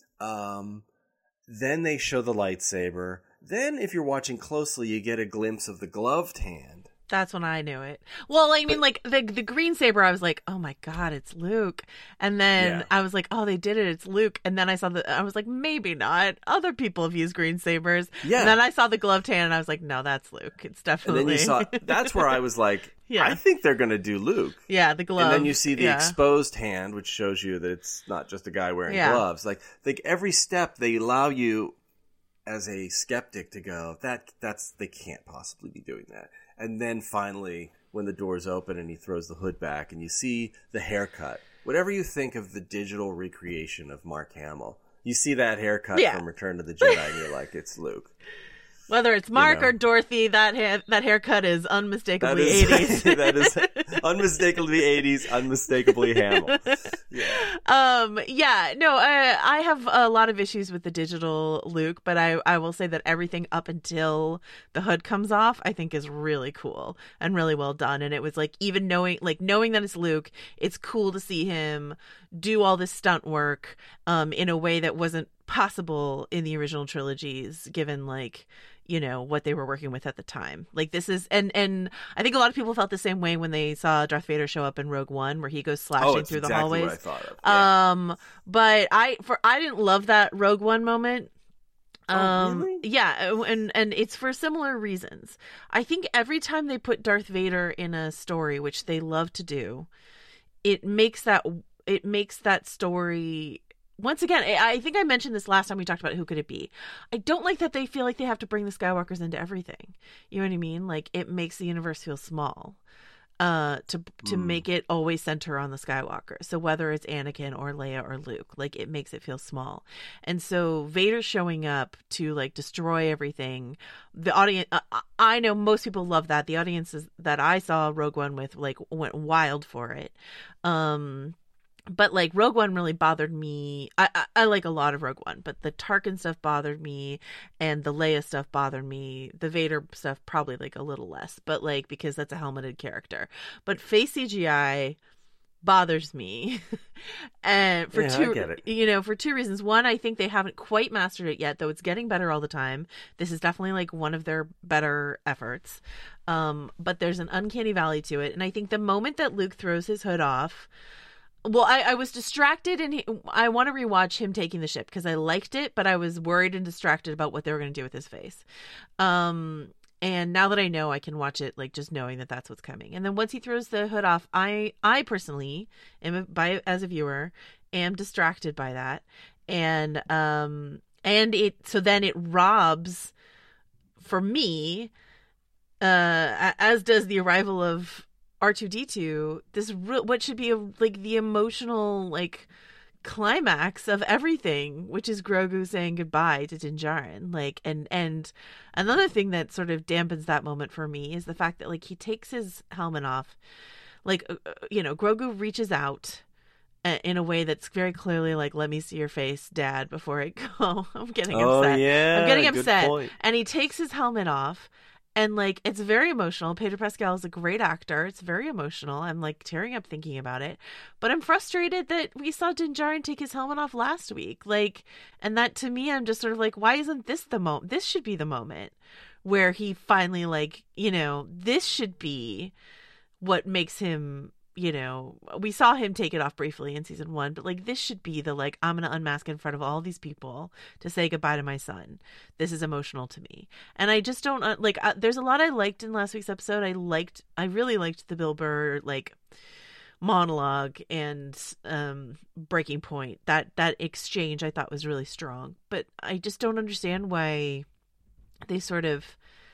C: Um, then they show the lightsaber. Then, if you're watching closely, you get a glimpse of the gloved hand.
B: That's when I knew it. Well, I mean,
C: But-
B: like the the green saber, I was like, oh my God, it's Luke. And then
C: Yeah.
B: I was like, oh, they did it. It's Luke. And then I saw the, I was like, maybe not. Other people have used green sabers.
C: Yeah.
B: And then I saw the gloved hand and I was like, no, that's Luke. It's
C: And
B: definitely.
C: then you saw, that's where I was like,
B: Yeah.
C: I think they're going to do Luke.
B: yeah, the glove.
C: And then you see the
B: yeah.
C: exposed hand, which shows you that it's not just a guy wearing
B: Yeah.
C: gloves. Like, like every step they allow you as a skeptic to go, that that's they can't possibly be doing that. And then finally, when the doors open and he throws the hood back and you see the haircut, whatever you think of the digital recreation of Mark Hamill, you see that haircut
B: Yeah.
C: from Return of the Jedi and you're like, it's Luke.
B: Whether it's Mark
C: know.
B: or Dorothy, that ha- that haircut is
C: That
B: unmistakably
C: is,
B: eighties.
C: that is unmistakably eighties, unmistakably Hamill. Yeah.
B: Um, yeah, no, I, I have a lot of issues with the digital Luke, but I, I will say that everything up until the hood comes off, I think is really cool and really well done. And it was like, even knowing, like knowing that it's Luke, it's cool to see him do all this stunt work, um, in a way that wasn't possible in the original trilogies, given like, you know, what they were working with at the time. Like this is, and and I think a lot of people felt the same way when they saw Darth Vader show up in Rogue One, where he goes slashing
C: Oh, it's
B: through the
C: exactly
B: hallways.
C: what I thought of. Yeah.
B: Um, but I for I didn't love that Rogue One moment.
C: Oh,
B: Um,
C: really?
B: yeah, and and it's for similar reasons. I think every time they put Darth Vader in a story, which they love to do, it makes that it makes that story. Once again, I think I mentioned this last time we talked about who could it be. I don't like that they feel like they have to bring the Skywalkers into everything. You know what I mean? Like it makes the universe feel small. Uh, to to
C: Mm.
B: make it always center on the Skywalker. So whether it's Anakin or Leia or Luke, like it makes it feel small. And so Vader showing up to like destroy everything. The audience, uh, I know most people love that. The audiences that I saw Rogue One with like went wild for it. Um. But like Rogue One really bothered me. I, I I like a lot of Rogue One, but the Tarkin stuff bothered me, and the Leia stuff bothered me. The Vader stuff probably like a little less, but like because that's a helmeted character. But face C G I bothers me, and for
C: Yeah,
B: two,
C: I get it.
B: you know, for two reasons. One, I think they haven't quite mastered it yet, though it's getting better all the time. This is definitely like one of their better efforts. Um, but there's an uncanny valley to it, and I think the moment that Luke throws his hood off. Well, I, I was distracted, and he, I want to rewatch him taking the ship because I liked it, but I was worried and distracted about what they were going to do with his face. Um, and now that I know, I can watch it like just knowing that that's what's coming. And then once he throws the hood off, I, I personally am by as a viewer am distracted by that, and um, and it so then it robs for me, uh, as does the arrival of R two D two, this re- what should be a, like the emotional like climax of everything, which is Grogu saying goodbye to Din Djarin. Like, and and another thing that sort of dampens that moment for me is the fact that like he takes his helmet off, like uh, you know, Grogu reaches out uh, in a way that's very clearly like, let me see your face, Dad, before I go. I'm getting
C: Oh,
B: upset.
C: yeah,
B: I'm getting
C: good
B: upset.
C: point.
B: And he takes his helmet off. And, like, it's very emotional. Pedro Pascal is a great actor. It's very emotional. I'm, like, tearing up thinking about it. But I'm frustrated that we saw Din Djarin take his helmet off last week. Like, and that, to me, I'm just sort of like, why isn't this the moment? This should be the moment where he finally, like, you know, this should be what makes him, you know, we saw him take it off briefly in season one, but like this should be the like, I'm going to unmask in front of all these people to say goodbye to my son. This is emotional to me. And I just don't uh, like, uh, there's a lot I liked in last week's episode. I liked, I really liked the Bill Burr, like monologue and um, breaking point. That, that exchange I thought was really strong, but I just don't understand why they sort of,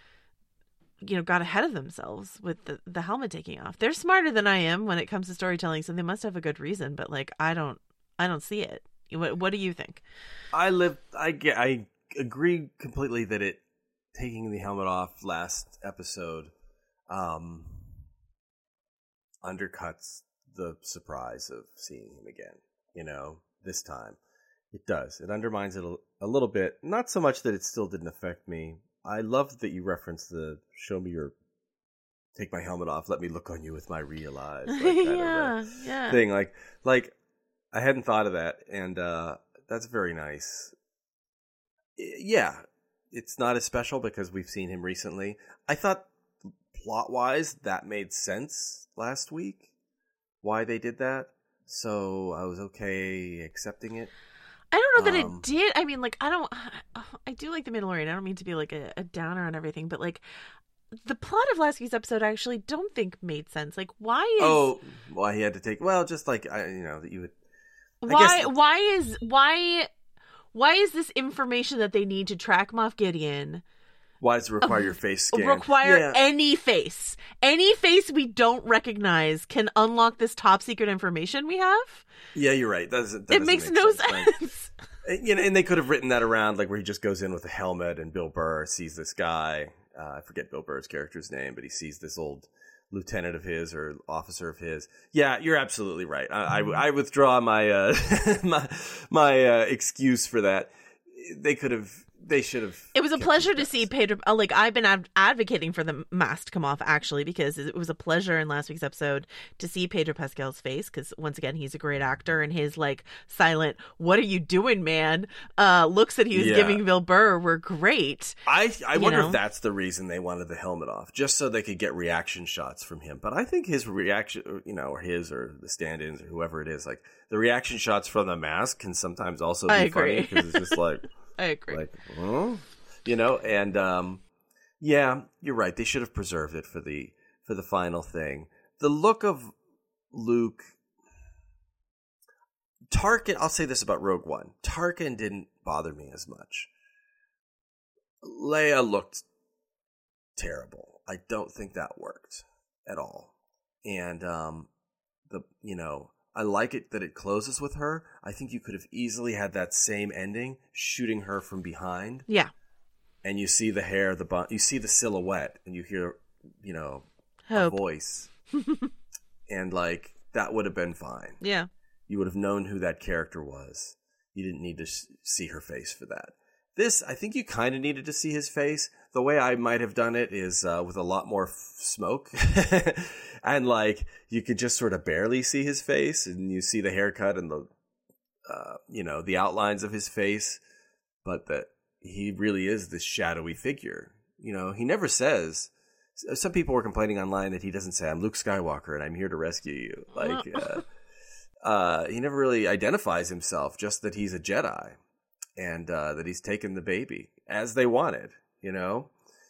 B: you know, got ahead of themselves with the, the helmet taking off. They're smarter than I am when it comes to storytelling, so they must have a good reason, but like, I don't, I don't see it. What, what do you think?
C: I live, I get, I agree completely that it, taking the helmet off last episode, um, undercuts the surprise of seeing him again, you know, this time. It does. It undermines it a, a little bit. Not so much that it still didn't affect me. I love that you referenced the show me your take my helmet off, let me look on you with my real eyes, like kind
B: yeah,
C: of a
B: yeah.
C: thing. Like, like I hadn't thought of that, and uh, that's very nice. Yeah, it's not as special because we've seen him recently. I thought plot wise that made sense last week, why they did that. So I was okay accepting it.
B: I don't know that
C: Um,
B: it did. I mean, like, I don't, I do like The Mandalorian. I don't mean to be like a, a downer on everything, but like the plot of last week's episode I actually don't think made sense. Like, why is,
C: Oh, why he had to take, well, just like, I, you know, that you would. I
B: why,
C: guess-
B: why is, why, why is this information that they need to track Moff Gideon
C: Why does it require your face scan?
B: require
C: Yeah.
B: any face? Any face we don't recognize can unlock this top secret information we have?
C: Yeah, you're right. That doesn't, that
B: It
C: doesn't
B: makes
C: make
B: no
C: sense.
B: sense.
C: Like, you know, and they could have written that around, like where he just goes in with a helmet, and Bill Burr sees this guy. Uh, I forget Bill Burr's character's name, but he sees this old lieutenant of his or officer of his. Yeah, you're absolutely right. I, I, I withdraw my uh, my my uh, excuse for that. They could have. They should have.
B: It was a
C: kept
B: pleasure
C: it
B: to
C: best.
B: see Pedro. uh, Like, I've been ad- advocating for the mask to come off, actually, because it was a pleasure in last week's episode to see Pedro Pascal's face. Because once again, he's a great actor, and his like silent "What are you doing, man?" uh, looks that he was
C: Yeah.
B: giving Bill Burr were great.
C: I I
B: You
C: wonder
B: know?
C: if that's the reason they wanted the helmet off, just so they could get reaction shots from him. But I think his reaction, you know, or his or the stand-ins or whoever it is, like the reaction shots from the mask can sometimes also be
B: I
C: funny
B: agree.
C: because it's just like,
B: I agree.
C: like, huh? You know, and um, yeah, you're right. They should have preserved it for the for the final thing. The look of Luke. Tarkin, I'll say this about Rogue One. Tarkin didn't bother me as much. Leia looked terrible. I don't think that worked at all. And um the you know, I like it that it closes with her. I think you could have easily had that same ending, shooting her from behind,
B: Yeah.
C: and you see the hair, the bun, you see the silhouette, and you hear, you know,
B: Hope.
C: a voice. And like that would have been fine.
B: Yeah.
C: You would have known who that character was. You didn't need to see her face for that. This, I think you kind of needed to see his face. The way I might have done it is uh, with a lot more f- smoke. And, like, you could just sort of barely see his face, and you see the haircut and the, uh, you know, the outlines of his face. But that he really is this shadowy figure. You know, he never says... Some people were complaining online that he doesn't say, I'm Luke Skywalker and I'm here to rescue you. Like, uh, uh, he never really identifies himself, just that he's a Jedi. And uh, that he's taken the baby as they wanted, you know?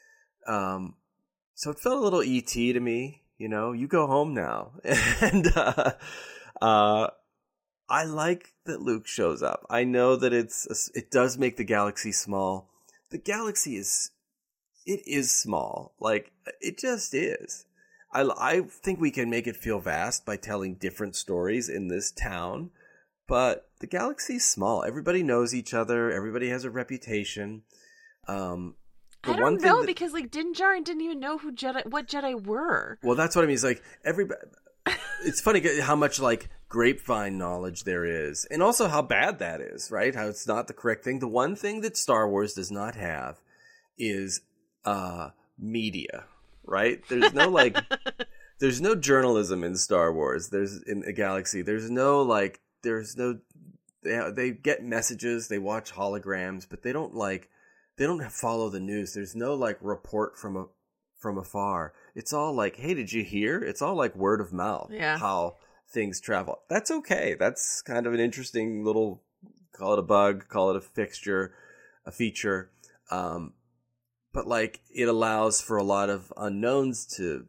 C: Um, so it felt a little E T to me, you know? You go home now. and uh, uh, I like that Luke shows up. I know that it's a, it does make the galaxy small. The galaxy is, it is small. Like, it just is. I, I think we can make it feel vast by telling different stories in this town. But the galaxy's small. Everybody knows each other. Everybody has a reputation. Um,
B: I don't know that, because like Din Djarin didn't even know who Jedi, what Jedi were.
C: Well, that's what I mean. It's like everybody. It's funny how much like grapevine knowledge there is, and also how bad that is. Right? How it's not the correct thing. The one thing that Star Wars does not have is uh, media. Right? There's no like. There's no journalism in Star Wars. There's in a galaxy. There's no like. There's no, they, they get messages, they watch holograms, but they don't like, they don't follow the news. There's no like report from a, from afar. It's all like, hey, did you hear? It's all like word of mouth.
B: Yeah.
C: How things travel. That's okay. That's kind of an interesting little, call it a bug, call it a fixture, a feature. Um, but like it allows for a lot of unknowns to,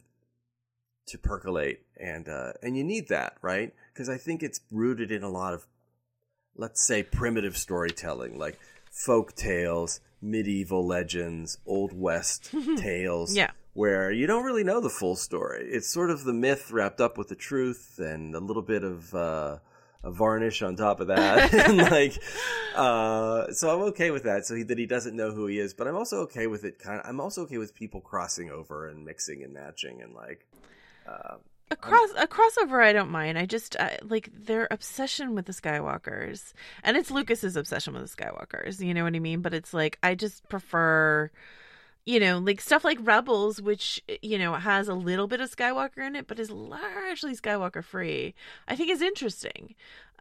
C: to percolate, and uh, and you need that, right? Because I think it's rooted in a lot of, let's say, primitive storytelling, like folk tales, medieval legends, Old West tales,
B: yeah.
C: where you don't really know the full story. It's sort of the myth wrapped up with the truth and a little bit of uh, a varnish on top of that. and like, uh, so I'm okay with that. So he, that he doesn't know who he is, but I'm also okay with it. Kind of, I'm also okay with people crossing over and mixing and matching and like. Uh,
B: a cross a crossover I don't mind. I just I, like their obsession with the Skywalkers, and it's Lucas's obsession with the Skywalkers. You know what I mean? But it's like I just prefer, you know, like stuff like Rebels, which you know has a little bit of Skywalker in it, but is largely Skywalker free. I think is interesting.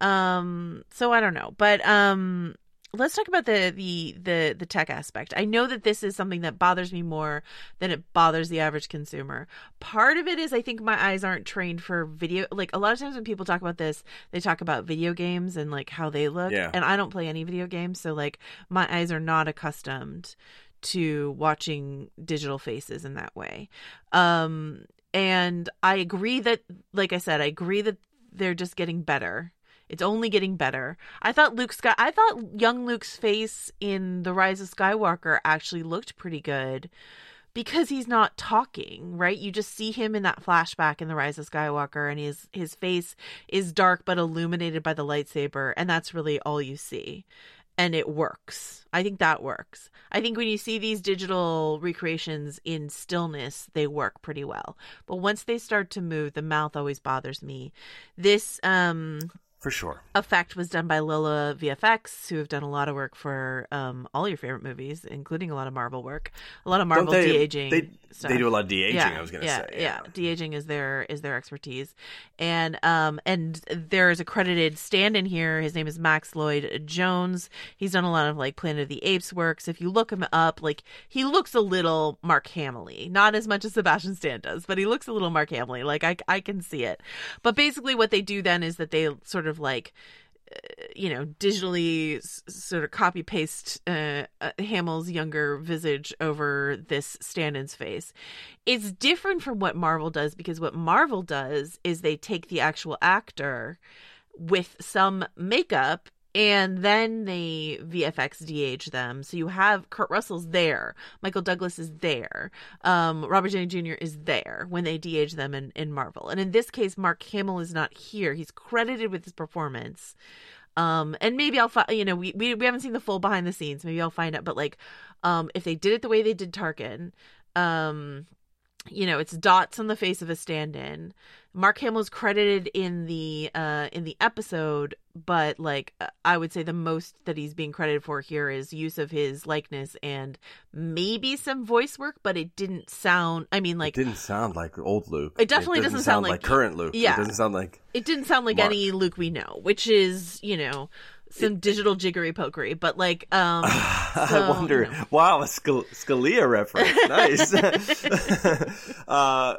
B: Um, so I don't know, but um. Let's talk about the, the, the, the tech aspect. I know that this is something that bothers me more than it bothers the average consumer. Part of it is I think my eyes aren't trained for video. Like a lot of times when people talk about this, they talk about video games and like how they look.
C: Yeah.
B: And I don't play any video games. So like my eyes are not accustomed to watching digital faces in that way. Um, and I agree that, like I said, I agree that they're just getting better. It's only getting better. I thought Luke Sky. I thought young Luke's face in The Rise of Skywalker actually looked pretty good because he's not talking, right? You just see him in that flashback in The Rise of Skywalker, and his his face is dark but illuminated by the lightsaber, and that's really all you see. And it works. I think that works. I think when you see these digital recreations in stillness, they work pretty well. But once they start to move, the mouth always bothers me. This um
C: For sure.
B: effect was done by Lilla V F X, who have done a lot of work for um, all your favorite movies, including a lot of Marvel work, a lot of Marvel
C: they,
B: de-aging.
C: They,
B: stuff.
C: they do a lot of de-aging.
B: Yeah,
C: I was going to
B: yeah,
C: say,
B: yeah, yeah. De-aging is their is their expertise, and um and there is a credited stand-in here. His name is Max Lloyd Jones. He's done a lot of like Planet of the Apes works. If you look him up, like he looks a little Mark Hamill-y, not as much as Sebastian Stan does, but he looks a little Mark Hamill-y. Like I I can see it. But basically, what they do then is that they sort of like. you know, digitally s- sort of copy paste uh, uh, Hamill's younger visage over this stand-in's face. It's different from what Marvel does, because what Marvel does is they take the actual actor with some makeup and then they V F X de-age them. So you have Kurt Russell's there, Michael Douglas is there, um, Robert Downey Junior is there when they de-age them in, in Marvel. And in this case, Mark Hamill is not here. He's credited with his performance. Um, and maybe I'll find, you know, we, we, we haven't seen the full behind the scenes. Maybe I'll find out. But like, um, if they did it the way they did Tarkin, um, you know, it's dots on the face of a stand-in. Mark Hamill is credited in the uh, in the episode, but like I would say the most that he's being credited for here is use of his likeness and maybe some voice work, but it didn't sound. I mean, like
C: it didn't sound like old Luke.
B: It definitely
C: it doesn't,
B: doesn't
C: sound,
B: sound
C: like,
B: like
C: current Luke.
B: Yeah,
C: it doesn't sound like
B: it didn't sound like
C: Mark.
B: any Luke we know, which is, you know, some it, digital jiggery pokery. But like, um, so,
C: I wonder.
B: You know.
C: Wow, a Scal- Scalia reference. Nice. uh,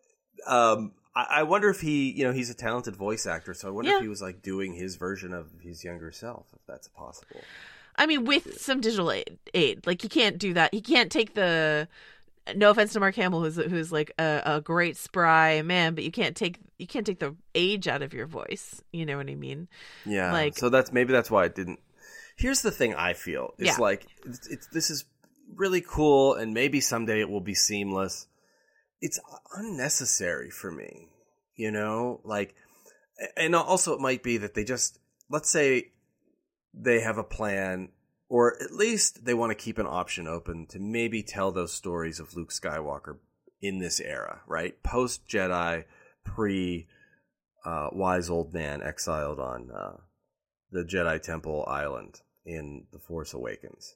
C: um. I wonder if he, you know, he's a talented voice actor, so I wonder
B: yeah.
C: if he was like doing his version of his younger self, if that's possible.
B: I mean, with some digital aid, aid. Like he can't do that. He can't take the. No offense to Mark Hamill, who's who's like a, a great spry man, but you can't take you can't take the age out of your voice. You know what I mean?
C: Yeah.
B: Like,
C: so that's maybe that's why it didn't. Here's the thing I feel. It's
B: yeah.
C: like it's, it's this is really cool, and maybe someday it will be seamless. It's unnecessary for me, you know, like, and also it might be that they just, let's say they have a plan, or at least they want to keep an option open to maybe tell those stories of Luke Skywalker in this era, right? Post Jedi, pre uh, wise old man exiled on uh, the Jedi Temple Island in The Force Awakens.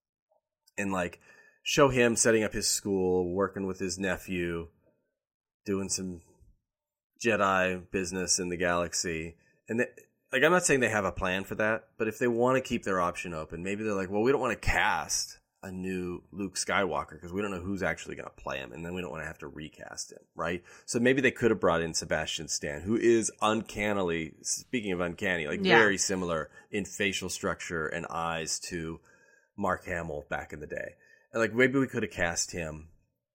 C: And like, show him setting up his school, working with his nephew, doing some Jedi business in the galaxy. And they, like, I'm not saying they have a plan for that, but if they want to keep their option open, maybe they're like, well, we don't want to cast a new Luke Skywalker because we don't know who's actually going to play him, and then we don't want to have to recast him, right? So maybe they could have brought in Sebastian Stan, who is uncannily, speaking of uncanny, like
B: yeah.
C: very similar in facial structure and eyes to Mark Hamill back in the day. And like maybe we could have cast him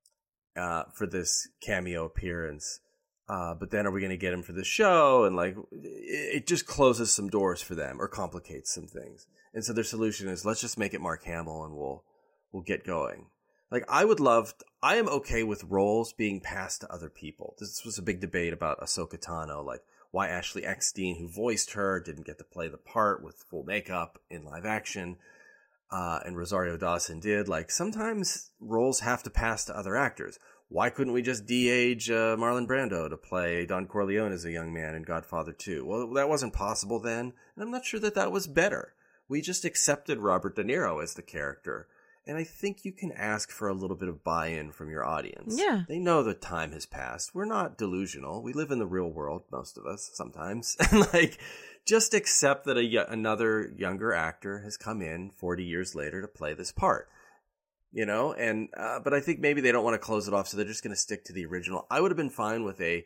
C: uh, for this cameo appearance, uh, but then are we going to get him for the show? And like it, it just closes some doors for them or complicates some things. And so their solution is let's just make it Mark Hamill and we'll we'll get going. Like I would love, to, I am okay with roles being passed to other people. This was a big debate about Ahsoka Tano, like why Ashley Eckstein, who voiced her, didn't get to play the part with full makeup in live action. Uh, and Rosario Dawson did. Like, sometimes roles have to pass to other actors. Why couldn't we just de-age uh, Marlon Brando to play Don Corleone as a young man in Godfather two? Well, that wasn't possible then, and I'm not sure that that was better. We just accepted Robert De Niro as the character, and I think you can ask for a little bit of buy-in from your audience.
B: Yeah.
C: They know that time has passed. We're not delusional. We live in the real world, most of us, sometimes. And, like, just accept that a, another younger actor has come in forty years later to play this part, you know. And uh, but I think maybe they don't want to close it off, so they're just going to stick to the original. I would have been fine with a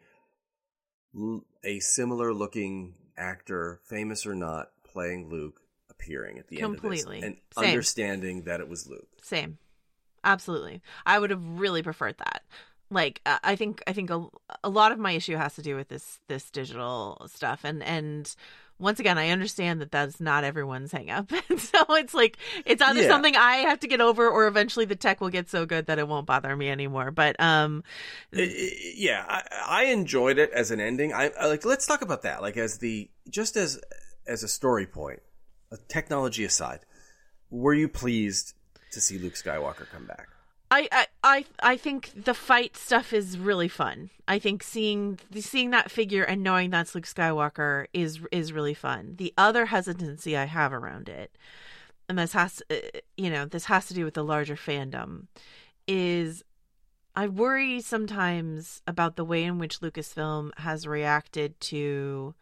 C: a similar looking actor, famous or not, playing Luke, appearing at the
B: Completely.
C: end of this and
B: Same.
C: understanding that it was Luke.
B: Same, absolutely. I would have really preferred that. Like, uh, I think I think a, a lot of my issue has to do with this this digital stuff, and and. Once again, I understand that that's not everyone's hang up. And so it's like, it's either
C: yeah.
B: something I have to get over or eventually the tech will get so good that it won't bother me anymore. But, um,
C: it, it, yeah, I, I enjoyed it as an ending. I, I like, let's talk about that. Like as the, just as, as a story point, uh, technology aside, were you pleased to see Luke Skywalker come back?
B: I, I, I, I think the fight stuff is really fun. I think seeing seeing that figure and knowing that's Luke Skywalker is is really fun. The other hesitancy I have around it, and this has you know this has to do with the larger fandom, is I worry sometimes about the way in which Lucasfilm has reacted to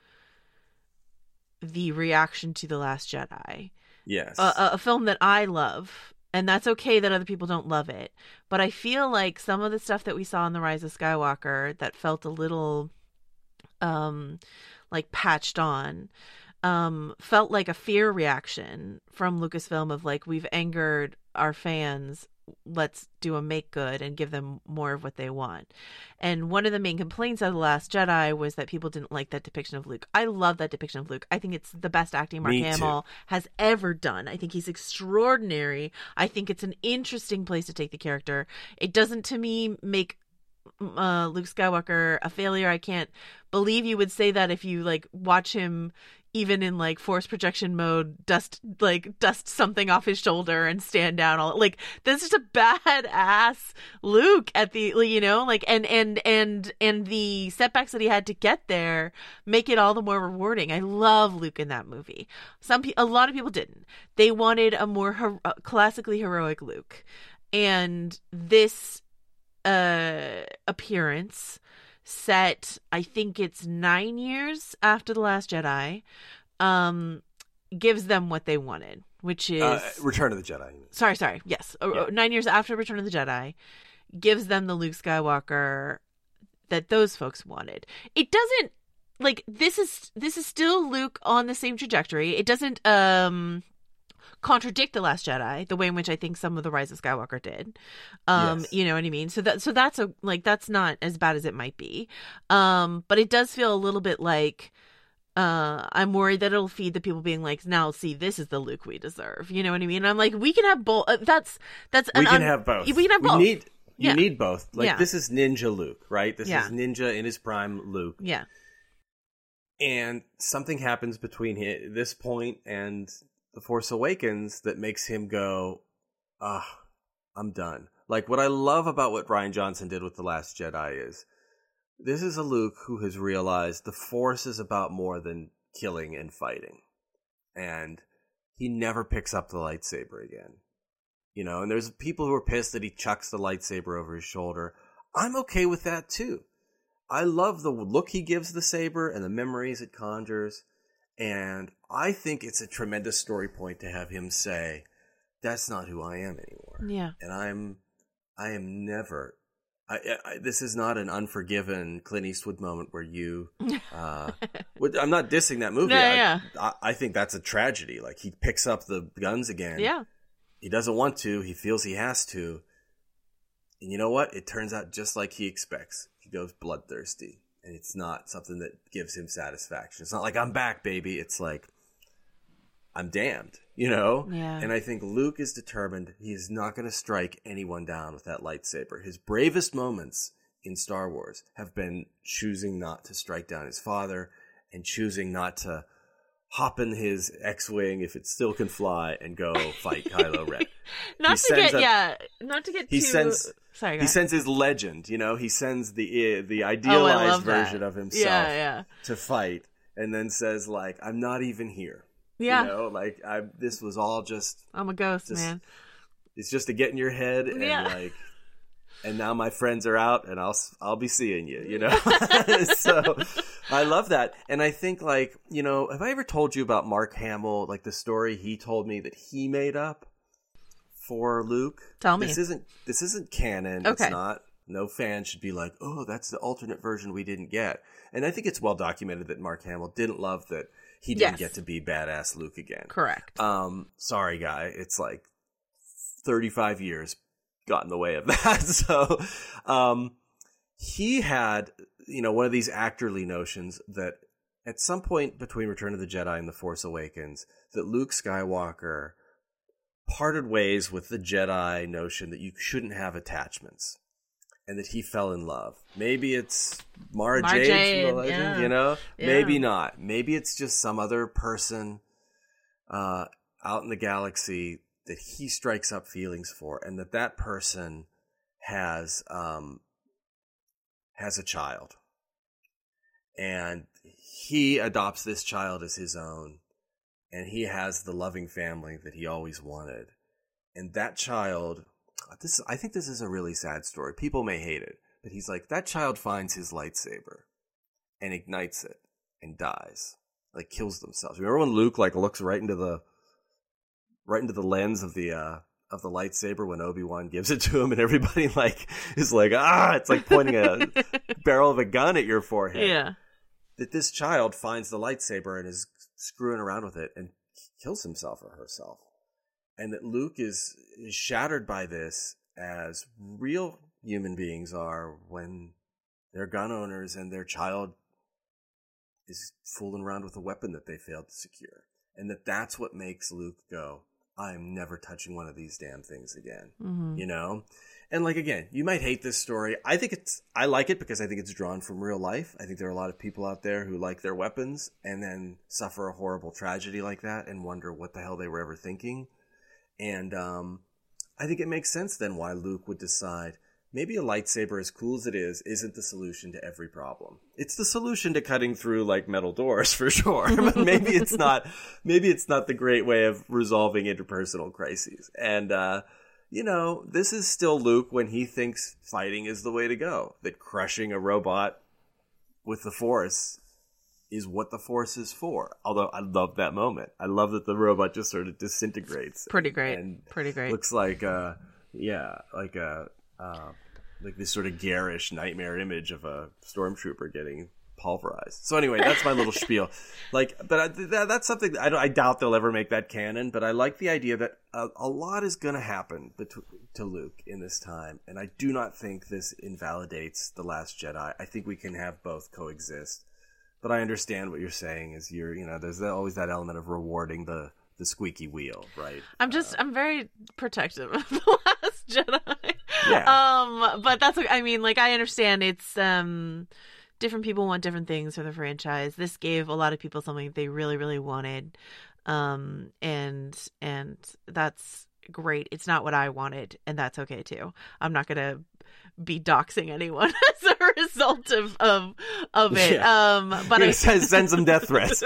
B: the reaction to The Last Jedi.
C: Yes,
B: a, a, a film that I love. And that's okay that other people don't love it. But I feel like some of the stuff that we saw in The Rise of Skywalker that felt a little um, like patched on um, felt like a fear reaction from Lucasfilm of like, we've angered our fans. Let's do a make good and give them more of what they want. And one of the main complaints of The Last Jedi was that people didn't like that depiction of Luke. I love that depiction of Luke. I think it's the best acting Mark
C: Me
B: Hamill
C: too.
B: has ever done. I think he's extraordinary. I think it's an interesting place to take the character. It doesn't, to me, make uh, Luke Skywalker a failure. I can't believe you would say that if you like watch him even in like force projection mode, dust like dust something off his shoulder and stand down. All like that's just a badass Luke at the, you know, like and and and and the setbacks that he had to get there make it all the more rewarding. I love Luke in that movie. Some pe- a lot of people didn't. They wanted a more her- uh, classically heroic Luke, and this uh appearance set, I think it's nine years after The Last Jedi, um, gives them what they wanted, which is...
C: Uh, Return of the Jedi.
B: Sorry, sorry. Yes.
C: Yeah.
B: Nine years after Return of the Jedi, gives them the Luke Skywalker that those folks wanted. It doesn't... Like, this is this is still Luke on the same trajectory. It doesn't... um. contradict The Last Jedi the way in which I think some of the Rise of Skywalker did. Um,
C: Yes.
B: you know what I mean? So that so that's a like that's not as bad as it might be. Um, but it does feel a little bit like uh I'm worried that it'll feed the people being like, now see, this is the Luke we deserve. You know what I mean? I'm like, we can have both. Uh, that's that's
C: We
B: an
C: can
B: un-
C: have both.
B: We can have both.
C: We need you
B: Yeah.
C: need both. Like
B: Yeah.
C: this is Ninja Luke, right? This
B: Yeah.
C: is Ninja in his prime Luke.
B: Yeah.
C: And something happens between hi- this point and The Force Awakens that makes him go, ah, I'm done. Like, what I love about what Rian Johnson did with The Last Jedi is, this is a Luke who has realized the Force is about more than killing and fighting. And he never picks up the lightsaber again. You know, and there's people who are pissed that he chucks the lightsaber over his shoulder. I'm okay with that, too. I love the look he gives the saber and the memories it conjures. And I think it's a tremendous story point to have him say, that's not who I am anymore.
B: Yeah.
C: And I'm, I am never, I, I, this is not an Unforgiven Clint Eastwood moment where you, uh, I'm not dissing that movie.
B: No,
C: I,
B: yeah.
C: I, I think that's a tragedy. Like, he picks up the guns again.
B: Yeah.
C: He doesn't want to. He feels he has to. And you know what? It turns out just like he expects. He goes bloodthirsty. And it's not something that gives him satisfaction. It's not like, I'm back, baby. It's like, I'm damned, you know?
B: Yeah.
C: And I think Luke is determined he is not going to strike anyone down with that lightsaber. His bravest moments in Star Wars have been choosing not to strike down his father and choosing not to hop in his X-Wing if it still can fly and go fight Kylo Ren.
B: Not
C: He
B: to get,
C: sends a-
B: yeah, not to get
C: He
B: too...
C: sends
B: Sorry, go
C: he
B: ahead.
C: sends his legend, you know? He sends the uh, the
B: Oh, I
C: idealized
B: love that.
C: version of himself
B: Yeah, yeah.
C: to fight, and then says like, I'm not even here.
B: Yeah.
C: You know, like I this was all just
B: I'm a ghost,
C: just-
B: man.
C: it's just to get in your head and
B: Yeah.
C: like and now my friends are out and I'll I'll be seeing you, you know. So I love that. And I think like, you know, have I ever told you about Mark Hamill, like the story he told me that he made up for Luke?
B: Tell me.
C: This isn't this isn't canon.
B: Okay.
C: It's not. No fan should be like, "Oh, that's the alternate version we didn't get." And I think it's well documented that Mark Hamill didn't love that he didn't
B: Yes.
C: get to be badass Luke again.
B: Correct.
C: Um, sorry, guy. It's like thirty-five years got in the way of that. So, um, he had, you know, one of these actorly notions that at some point between Return of the Jedi and The Force Awakens, that Luke Skywalker parted ways with the Jedi notion that you shouldn't have attachments. And that he fell in love. Maybe it's Mara,
B: Mara
C: Jade,
B: Jade,
C: from the legend,
B: yeah.
C: you know?
B: Yeah.
C: Maybe not. Maybe it's just some other person uh, out in the galaxy that he strikes up feelings for, and that that person has um, has a child. And he adopts this child as his own, and he has the loving family that he always wanted. And that child... This, I think this is a really sad story. People may hate it, but he's like, that child finds his lightsaber and ignites it and dies, like kills themselves. Remember when Luke like looks right into the right into the lens of the uh, of the lightsaber when Obi-Wan gives it to him, and everybody like is like, ah, it's like pointing a barrel of a gun at your forehead.
B: Yeah.
C: That this child finds the lightsaber and is screwing around with it and kills himself or herself. And that Luke is, is shattered by this, as real human beings are when they're gun owners and their child is fooling around with a weapon that they failed to secure. And that that's what makes Luke go, I'm never touching one of these damn things again.
B: Mm-hmm.
C: You know? And like, again, you might hate this story. I think it's, I like it because I think it's drawn from real life. I think there are a lot of people out there who like their weapons and then suffer a horrible tragedy like that and wonder what the hell they were ever thinking. And um, I think it makes sense then why Luke would decide maybe a lightsaber, as cool as it is, isn't the solution to every problem. It's the solution to cutting through like metal doors for sure. But maybe it's not, maybe it's not the great way of resolving interpersonal crises. And, uh, you know, this is still Luke when he thinks fighting is the way to go. That crushing a robot with the Force is what the Force is for. Although I love that moment. I love that the robot just sort of disintegrates.
B: Pretty great.
C: And
B: Pretty great.
C: Looks like, uh, yeah, like a, uh, like this sort of garish nightmare image of a stormtrooper getting pulverized. So anyway, that's my little spiel. Like, but I, that, that's something I, don't, I doubt they'll ever make that canon. But I like the idea that a, a lot is going to happen between, to Luke in this time, and I do not think this invalidates the Last Jedi. I think we can have both coexist. But I understand what you're saying. Is you're you know there's always that element of rewarding the the squeaky wheel, right?
B: I'm just uh, I'm very protective of the Last Jedi.
C: Yeah.
B: Um, but that's I mean, like I understand it's um. different people want different things for the franchise. This gave a lot of people something they really, really wanted. Um, and, and that's great. It's not what I wanted, and that's okay too. I'm not going to be doxing anyone as a result of, of, of it.
C: Yeah.
B: Um, but I
C: send some death threats.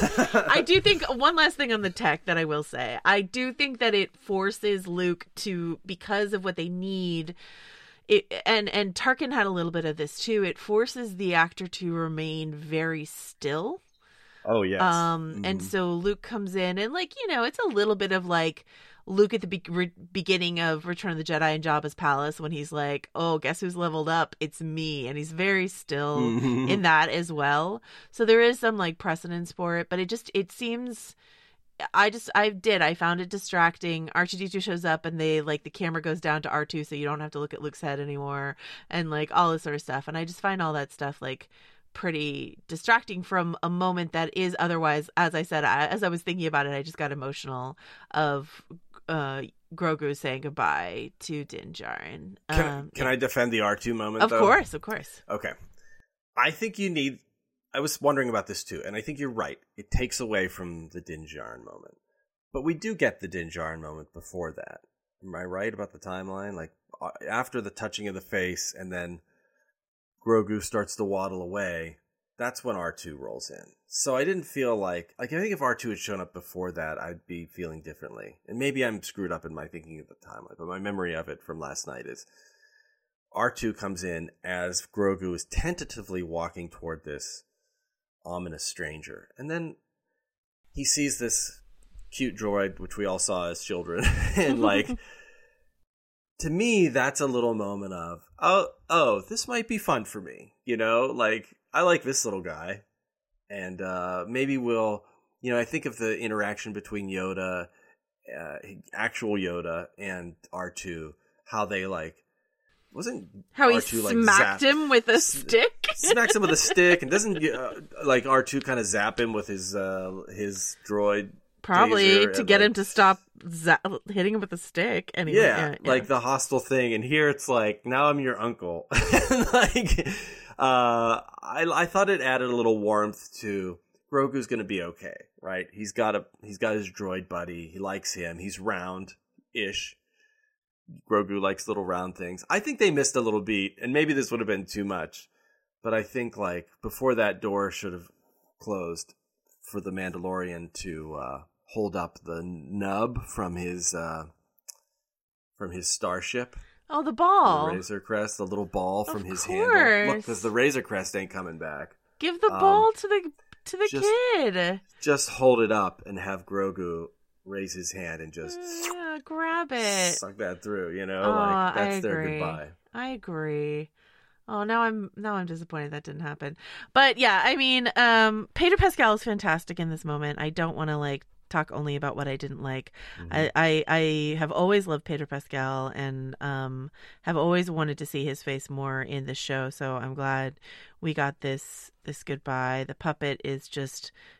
B: I do think one last thing on the tech that I will say, I do think that it forces Luke to, because of what they need, It, and and Tarkin had a little bit of this too. It forces the actor to remain very still.
C: Oh yes.
B: Um,
C: mm-hmm.
B: And so Luke comes in, and like you know, it's a little bit of like Luke at the be- re- beginning of Return of the Jedi in Jabba's palace when he's like, "Oh, guess who's leveled up? It's me," and he's very still
C: Mm-hmm.
B: in that as well. So there is some like precedence for it, but it just it seems. I just, I did, I found it distracting. R two D two shows up and they, like, the camera goes down to R two so you don't have to look at Luke's head anymore and, like, all this sort of stuff. And I just find all that stuff, like, pretty distracting from a moment that is otherwise, as I said, I, as I was thinking about it, I just got emotional of uh, Grogu saying goodbye to Din Djarin. Um,
C: Can, can
B: yeah.
C: I defend the R two moment,
B: Of
C: though?
B: course, of course.
C: Okay. I think you need... I was wondering about this too, and I think you're right. It takes away from the Din Djarin moment. But we do get the Din Djarin moment before that. Am I right about the timeline? Like, after the touching of the face, and then Grogu starts to waddle away, that's when R two rolls in. So I didn't feel like... Like, I think if R two had shown up before that, I'd be feeling differently. And maybe I'm screwed up in my thinking of the timeline, but my memory of it from last night is... R two comes in as Grogu is tentatively walking toward this ominous stranger, and then he sees this cute droid, which we all saw as children, and like, to me, that's a little moment of, oh, oh, this might be fun for me, you know, like, I like this little guy, and uh, maybe we'll, you know, I think of the interaction between Yoda, uh, actual Yoda, and R two, how they like, wasn't
B: How he
C: R two, like,
B: smacked
C: zap-
B: him with a stick?
C: smacks him with a stick, and doesn't uh, like R two kind of zap him with his uh, his droid.
B: Probably
C: taser
B: to
C: and,
B: get
C: like,
B: him to stop za- hitting him with a stick. Anyway,
C: yeah,
B: yeah, yeah.
C: like the hostile thing. And here it's like, now I'm your uncle. like, uh, I I thought it added a little warmth to Grogu's going to be okay, right? He's got a he's got his droid buddy. He likes him. He's round-ish. Grogu likes little round things. I think they missed a little beat, and maybe this would have been too much. But I think, like, before that door should have closed for the Mandalorian to uh, hold up the nub from his uh, from his starship.
B: Oh, the ball.
C: The Razor Crest, the little ball from
B: Of
C: his
B: course.
C: handle. Look, because the Razor Crest ain't coming back.
B: Give the
C: Um,
B: ball to the to the
C: just-
B: kid.
C: Just hold it up and have Grogu raise his hand and just
B: Yeah, grab it.
C: suck that through, you know?
B: Oh,
C: like, that's
B: I
C: their
B: agree.
C: goodbye.
B: I agree. Oh, now I'm now I'm disappointed that didn't happen. But yeah, I mean, um, Pedro Pascal is fantastic in this moment. I don't want to like talk only about what I didn't like.
C: Mm-hmm.
B: I, I I have always loved Pedro Pascal and um have always wanted to see his face more in the show. So I'm glad we got this this goodbye. The puppet is just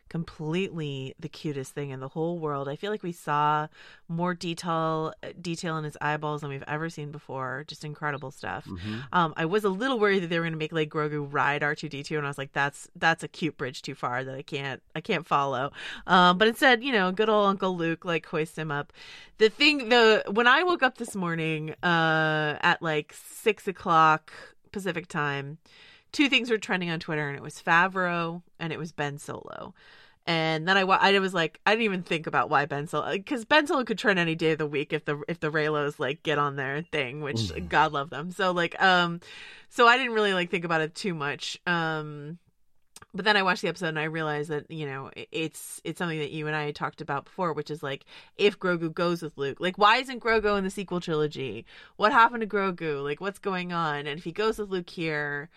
B: completely the cutest thing in the whole world. I feel like we saw more detail detail in his eyeballs than we've ever seen before. Just incredible stuff. Mm-hmm. Um, I was a little worried that they were going to make like Grogu ride R two D two, and I was like, that's that's a cute bridge too far that I can't I can't follow. Um, but instead, you know, good old Uncle Luke like hoists him up. The thing, the when I woke up this morning uh, at like six o'clock Pacific time, two things were trending on Twitter, and it was Favreau and it was Ben Solo. And then I, I was like, I didn't even think about why Ben Solo, because Ben Solo could trend any day of the week if the if the Reylos like get on their thing, which mm. God love them. So like, um, so I didn't really like think about it too much. Um, but then I watched the episode and I realized that, you know, it's it's something that you and I had talked about before, which is like, if Grogu goes with Luke, like, why isn't Grogu in the sequel trilogy? What happened to Grogu? Like, what's going on? And if he goes with Luke here,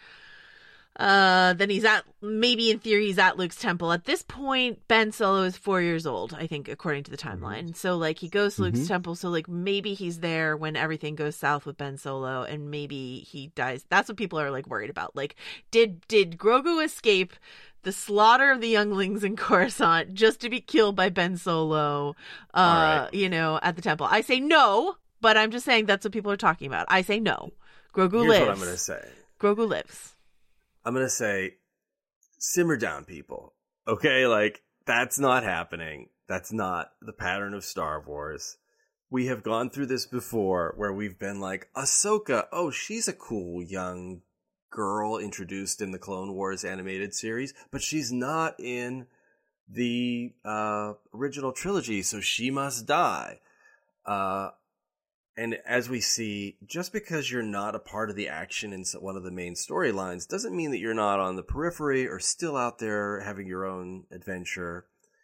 B: Uh, then he's at, maybe in theory, he's at Luke's temple. At this point, Ben Solo is four years old, I think, according to the timeline. Mm-hmm. So, like, he goes to Luke's mm-hmm. temple. So, like, maybe he's there when everything goes south with Ben Solo, and maybe he dies. That's what people are, like, worried about. Like, did did Grogu escape the slaughter of the younglings in Coruscant just to be killed by Ben Solo, uh, right. you know, at the temple? I say no, but I'm just saying that's what people are talking about. I say no. Grogu
C: Here's
B: lives.
C: Here's what I'm going to say.
B: Grogu lives.
C: I'm going to say, simmer down, people. Okay? Like, that's not happening. That's not the pattern of Star Wars. We have gone through this before where we've been like, Ahsoka, oh, she's a cool young girl introduced in the Clone Wars animated series, but she's not in the uh, original trilogy, so she must die. Uh, And as we see, just because you're not a part of the action in one of the main storylines doesn't mean that you're not on the periphery or still out there having your own adventure.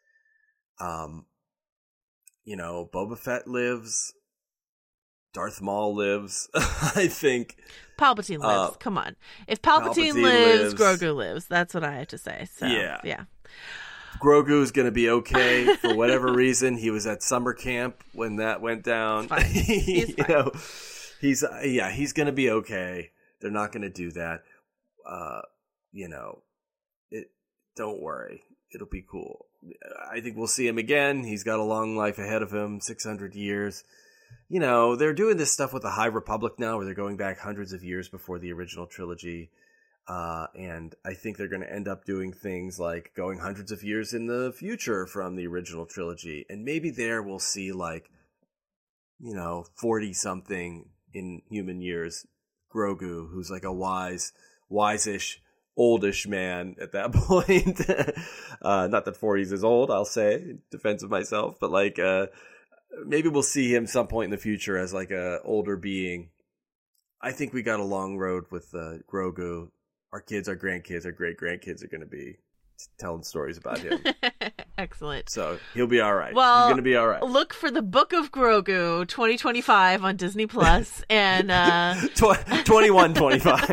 C: Um, you know, Boba Fett lives. Darth Maul lives. I think.
B: Palpatine lives. Uh, Come on. If Palpatine, Palpatine lives, lives, Grogu lives. That's what I have to say. So, yeah. Yeah.
C: Grogu is going to be okay for whatever reason. He was at summer camp when that went down.
B: Fine. He's fine.
C: you know, he's yeah, he's going to be okay. They're not going to do that. Uh, you know, it. Don't worry, it'll be cool. I think we'll see him again. He's got a long life ahead of him, six hundred years. You know, they're doing this stuff with the High Republic now, where they're going back hundreds of years before the original trilogy. Uh, and I think they're going to end up doing things like going hundreds of years in the future from the original trilogy. And maybe there we'll see, like, you know, forty-something in human years, Grogu, who's like a wise, wise-ish, oldish man at that point. uh, not that forties is old, I'll say, in defense of myself. But, like, uh, maybe we'll see him some point in the future as, like, a older being. I think we got a long road with uh, Grogu. Our kids, our grandkids, our great-grandkids are going to be telling stories about him.
B: Excellent.
C: So he'll be all right.
B: Well,
C: he's going to be all right.
B: Look for the Book of Grogu twenty twenty-five on Disney Plus, and uh,
C: twenty-one twenty-five.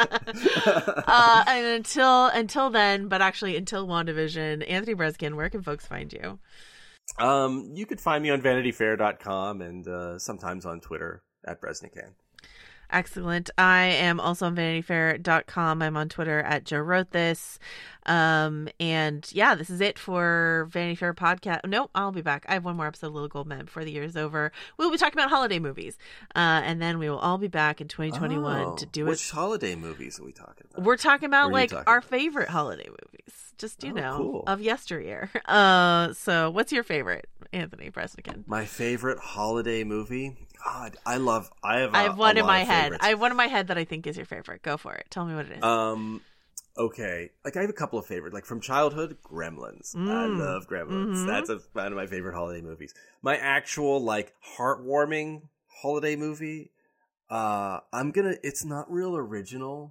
B: uh, and until until then, but actually until WandaVision, Anthony Breskin, where can folks find you?
C: Um, you could find me on vanity fair dot com and uh, sometimes on Twitter at Bresnikan.
B: Excellent. I am also on vanity fair dot com. I'm on Twitter at Joe Wrote This. Um, and yeah, this is it for Vanity Fair podcast. No, I'll be back. I have one more episode of Little Gold Men before the year is over. We'll be talking about holiday movies. Uh, and then we will all be back in twenty twenty-one
C: oh,
B: to do
C: which
B: it.
C: Which holiday movies are we talking about?
B: We're talking about like
C: talking
B: our
C: about?
B: favorite holiday movies. Just, you
C: oh,
B: know,
C: cool.
B: of yesteryear. Uh, so what's your favorite, Anthony Bresnikan?
C: My favorite holiday movie? God, I love, I have a,
B: I have one
C: a
B: in
C: lot
B: my
C: of
B: head.
C: favorites.
B: I have one in my head that I think is your favorite. Go for it. Tell me what it is.
C: Um, okay. Like I have a couple of favorites. Like from childhood, Gremlins.
B: Mm.
C: I love Gremlins.
B: Mm-hmm.
C: That's a, one of my favorite holiday movies. My actual like heartwarming holiday movie, uh, I'm gonna, it's not real original,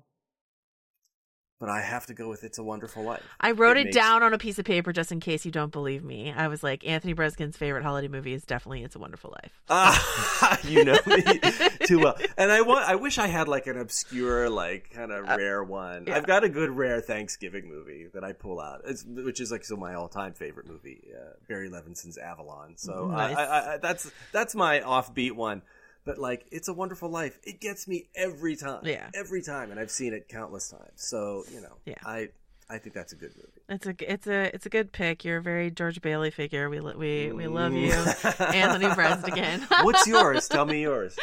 C: but I have to go with It's a Wonderful Life.
B: I wrote it, it
C: makes...
B: down on a piece of paper just in case you don't believe me. I was like, Anthony Breskin's favorite holiday movie is definitely It's a Wonderful Life.
C: Ah, you know me too well. And I want, I wish I had like an obscure, like kind of uh, rare one. Yeah. I've got a good rare Thanksgiving movie that I pull out, it's, which is like so my all-time favorite movie, uh, Barry Levinson's Avalon. So nice. I, I, I, that's that's my offbeat one. But, like, It's a Wonderful Life, it gets me every time.
B: Yeah.
C: Every time. And I've seen it countless times. So, you know,
B: yeah.
C: I I think that's a good movie.
B: It's a it's a it's a good pick. You're a very George Bailey figure. We we we love you, Anthony Breznican.
C: What's yours? Tell me yours.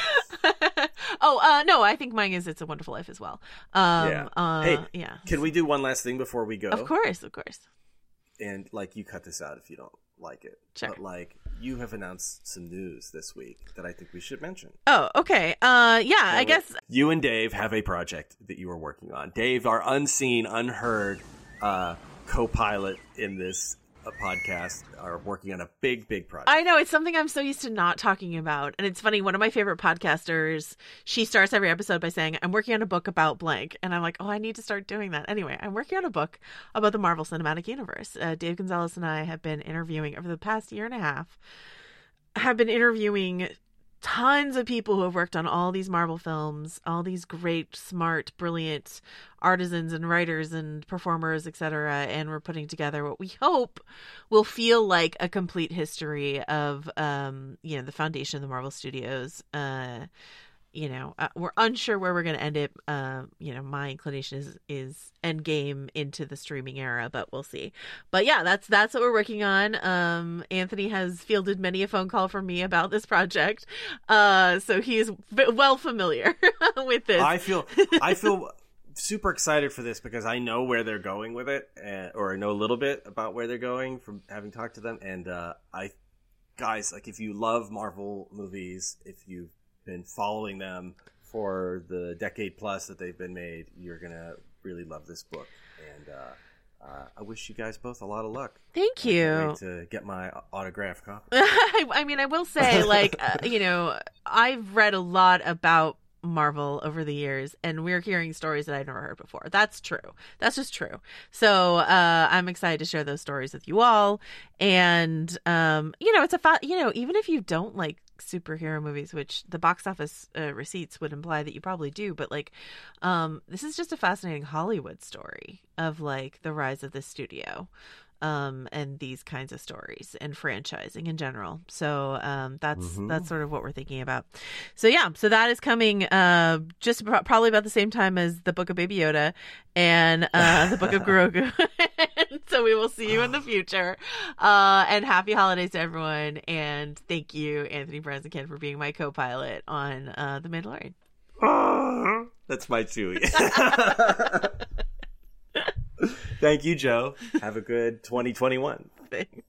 B: oh, uh, no, I think mine is It's a Wonderful Life as well. Um,
C: yeah.
B: Uh,
C: hey,
B: yeah.
C: Can we do one last thing before we go?
B: Of course, of course.
C: And like, you cut this out if you don't like it.
B: Sure.
C: But like, you have announced some news this week that I think we should mention.
B: Oh, okay. Uh, yeah,
C: so
B: I guess
C: you and Dave have a project that you are working on. Dave, our unseen, unheard uh, co-pilot in this uh, podcast, are working on a big, big project.
B: I know, it's something I'm so used to not talking about. And it's funny, one of my favorite podcasters, she starts every episode by saying, I'm working on a book about blank. And I'm like, oh, I need to start doing that. Anyway, I'm working on a book about the Marvel Cinematic Universe. Uh, Dave Gonzalez and I have been interviewing over the past year and a half, have been interviewing tons of people who have worked on all these Marvel films, all these great, smart, brilliant artisans and writers and performers, et cetera. And we're putting together what we hope will feel like a complete history of, um, you know, the foundation of the Marvel Studios. Uh, you know, uh, we're unsure where we're going to end it. Uh, you know, my inclination is is Endgame into the streaming era, but we'll see. But yeah, that's that's what we're working on. Um, Anthony has fielded many a phone call from me about this project, uh, so he is well familiar with this.
C: I feel I feel super excited for this because I know where they're going with it, and, or I know a little bit about where they're going from having talked to them. And uh, I, guys, like, if you love Marvel movies, if you've been following them for the decade plus that they've been made, you're gonna really love this book. And uh, uh, I wish you guys both a lot of luck.
B: Thank
C: I
B: you.
C: can't wait to get my autographed copy.
B: I, I mean, I will say, like, uh, you know, I've read a lot about Marvel over the years, and we're hearing stories that I've never heard before. That's true. That's just true. So uh, I'm excited to share those stories with you all. And, um, you know, it's a, fa- you know, even if you don't like superhero movies, which the box office uh, receipts would imply that you probably do, but like, um, this is just a fascinating Hollywood story of like the rise of the studio. Um, and these kinds of stories and franchising in general. So um, that's mm-hmm. that's sort of what we're thinking about. So yeah, so that is coming uh, just pro- probably about the same time as the Book of Baby Yoda and uh, the Book of Grogu. So we will see you in the future. Uh, and happy holidays to everyone. And thank you, Anthony Breznican, for being my co-pilot on uh, The Mandalorian.
C: That's my Chewie. Thank you, Joe. Have a good twenty twenty-one.
B: Thanks.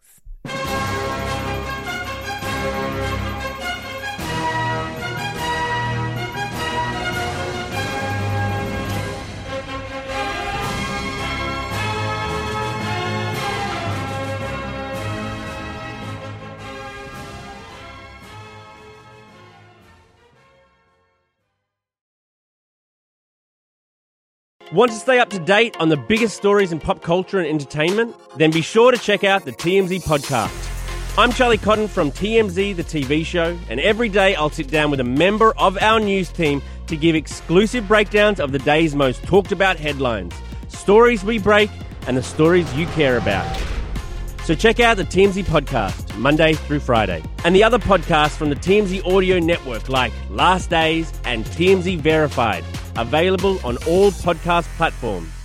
I: Want to stay up to date on the biggest stories in pop culture and entertainment? Then be sure to check out the T M Z podcast. I'm Charlie Cotton from T M Z, the T V show, and every day I'll sit down with a member of our news team to give exclusive breakdowns of the day's most talked about headlines, stories we break, and the stories you care about. So check out the T M Z podcast, Monday through Friday, and the other podcasts from the T M Z audio network like Last Days and T M Z Verified, available on all podcast platforms.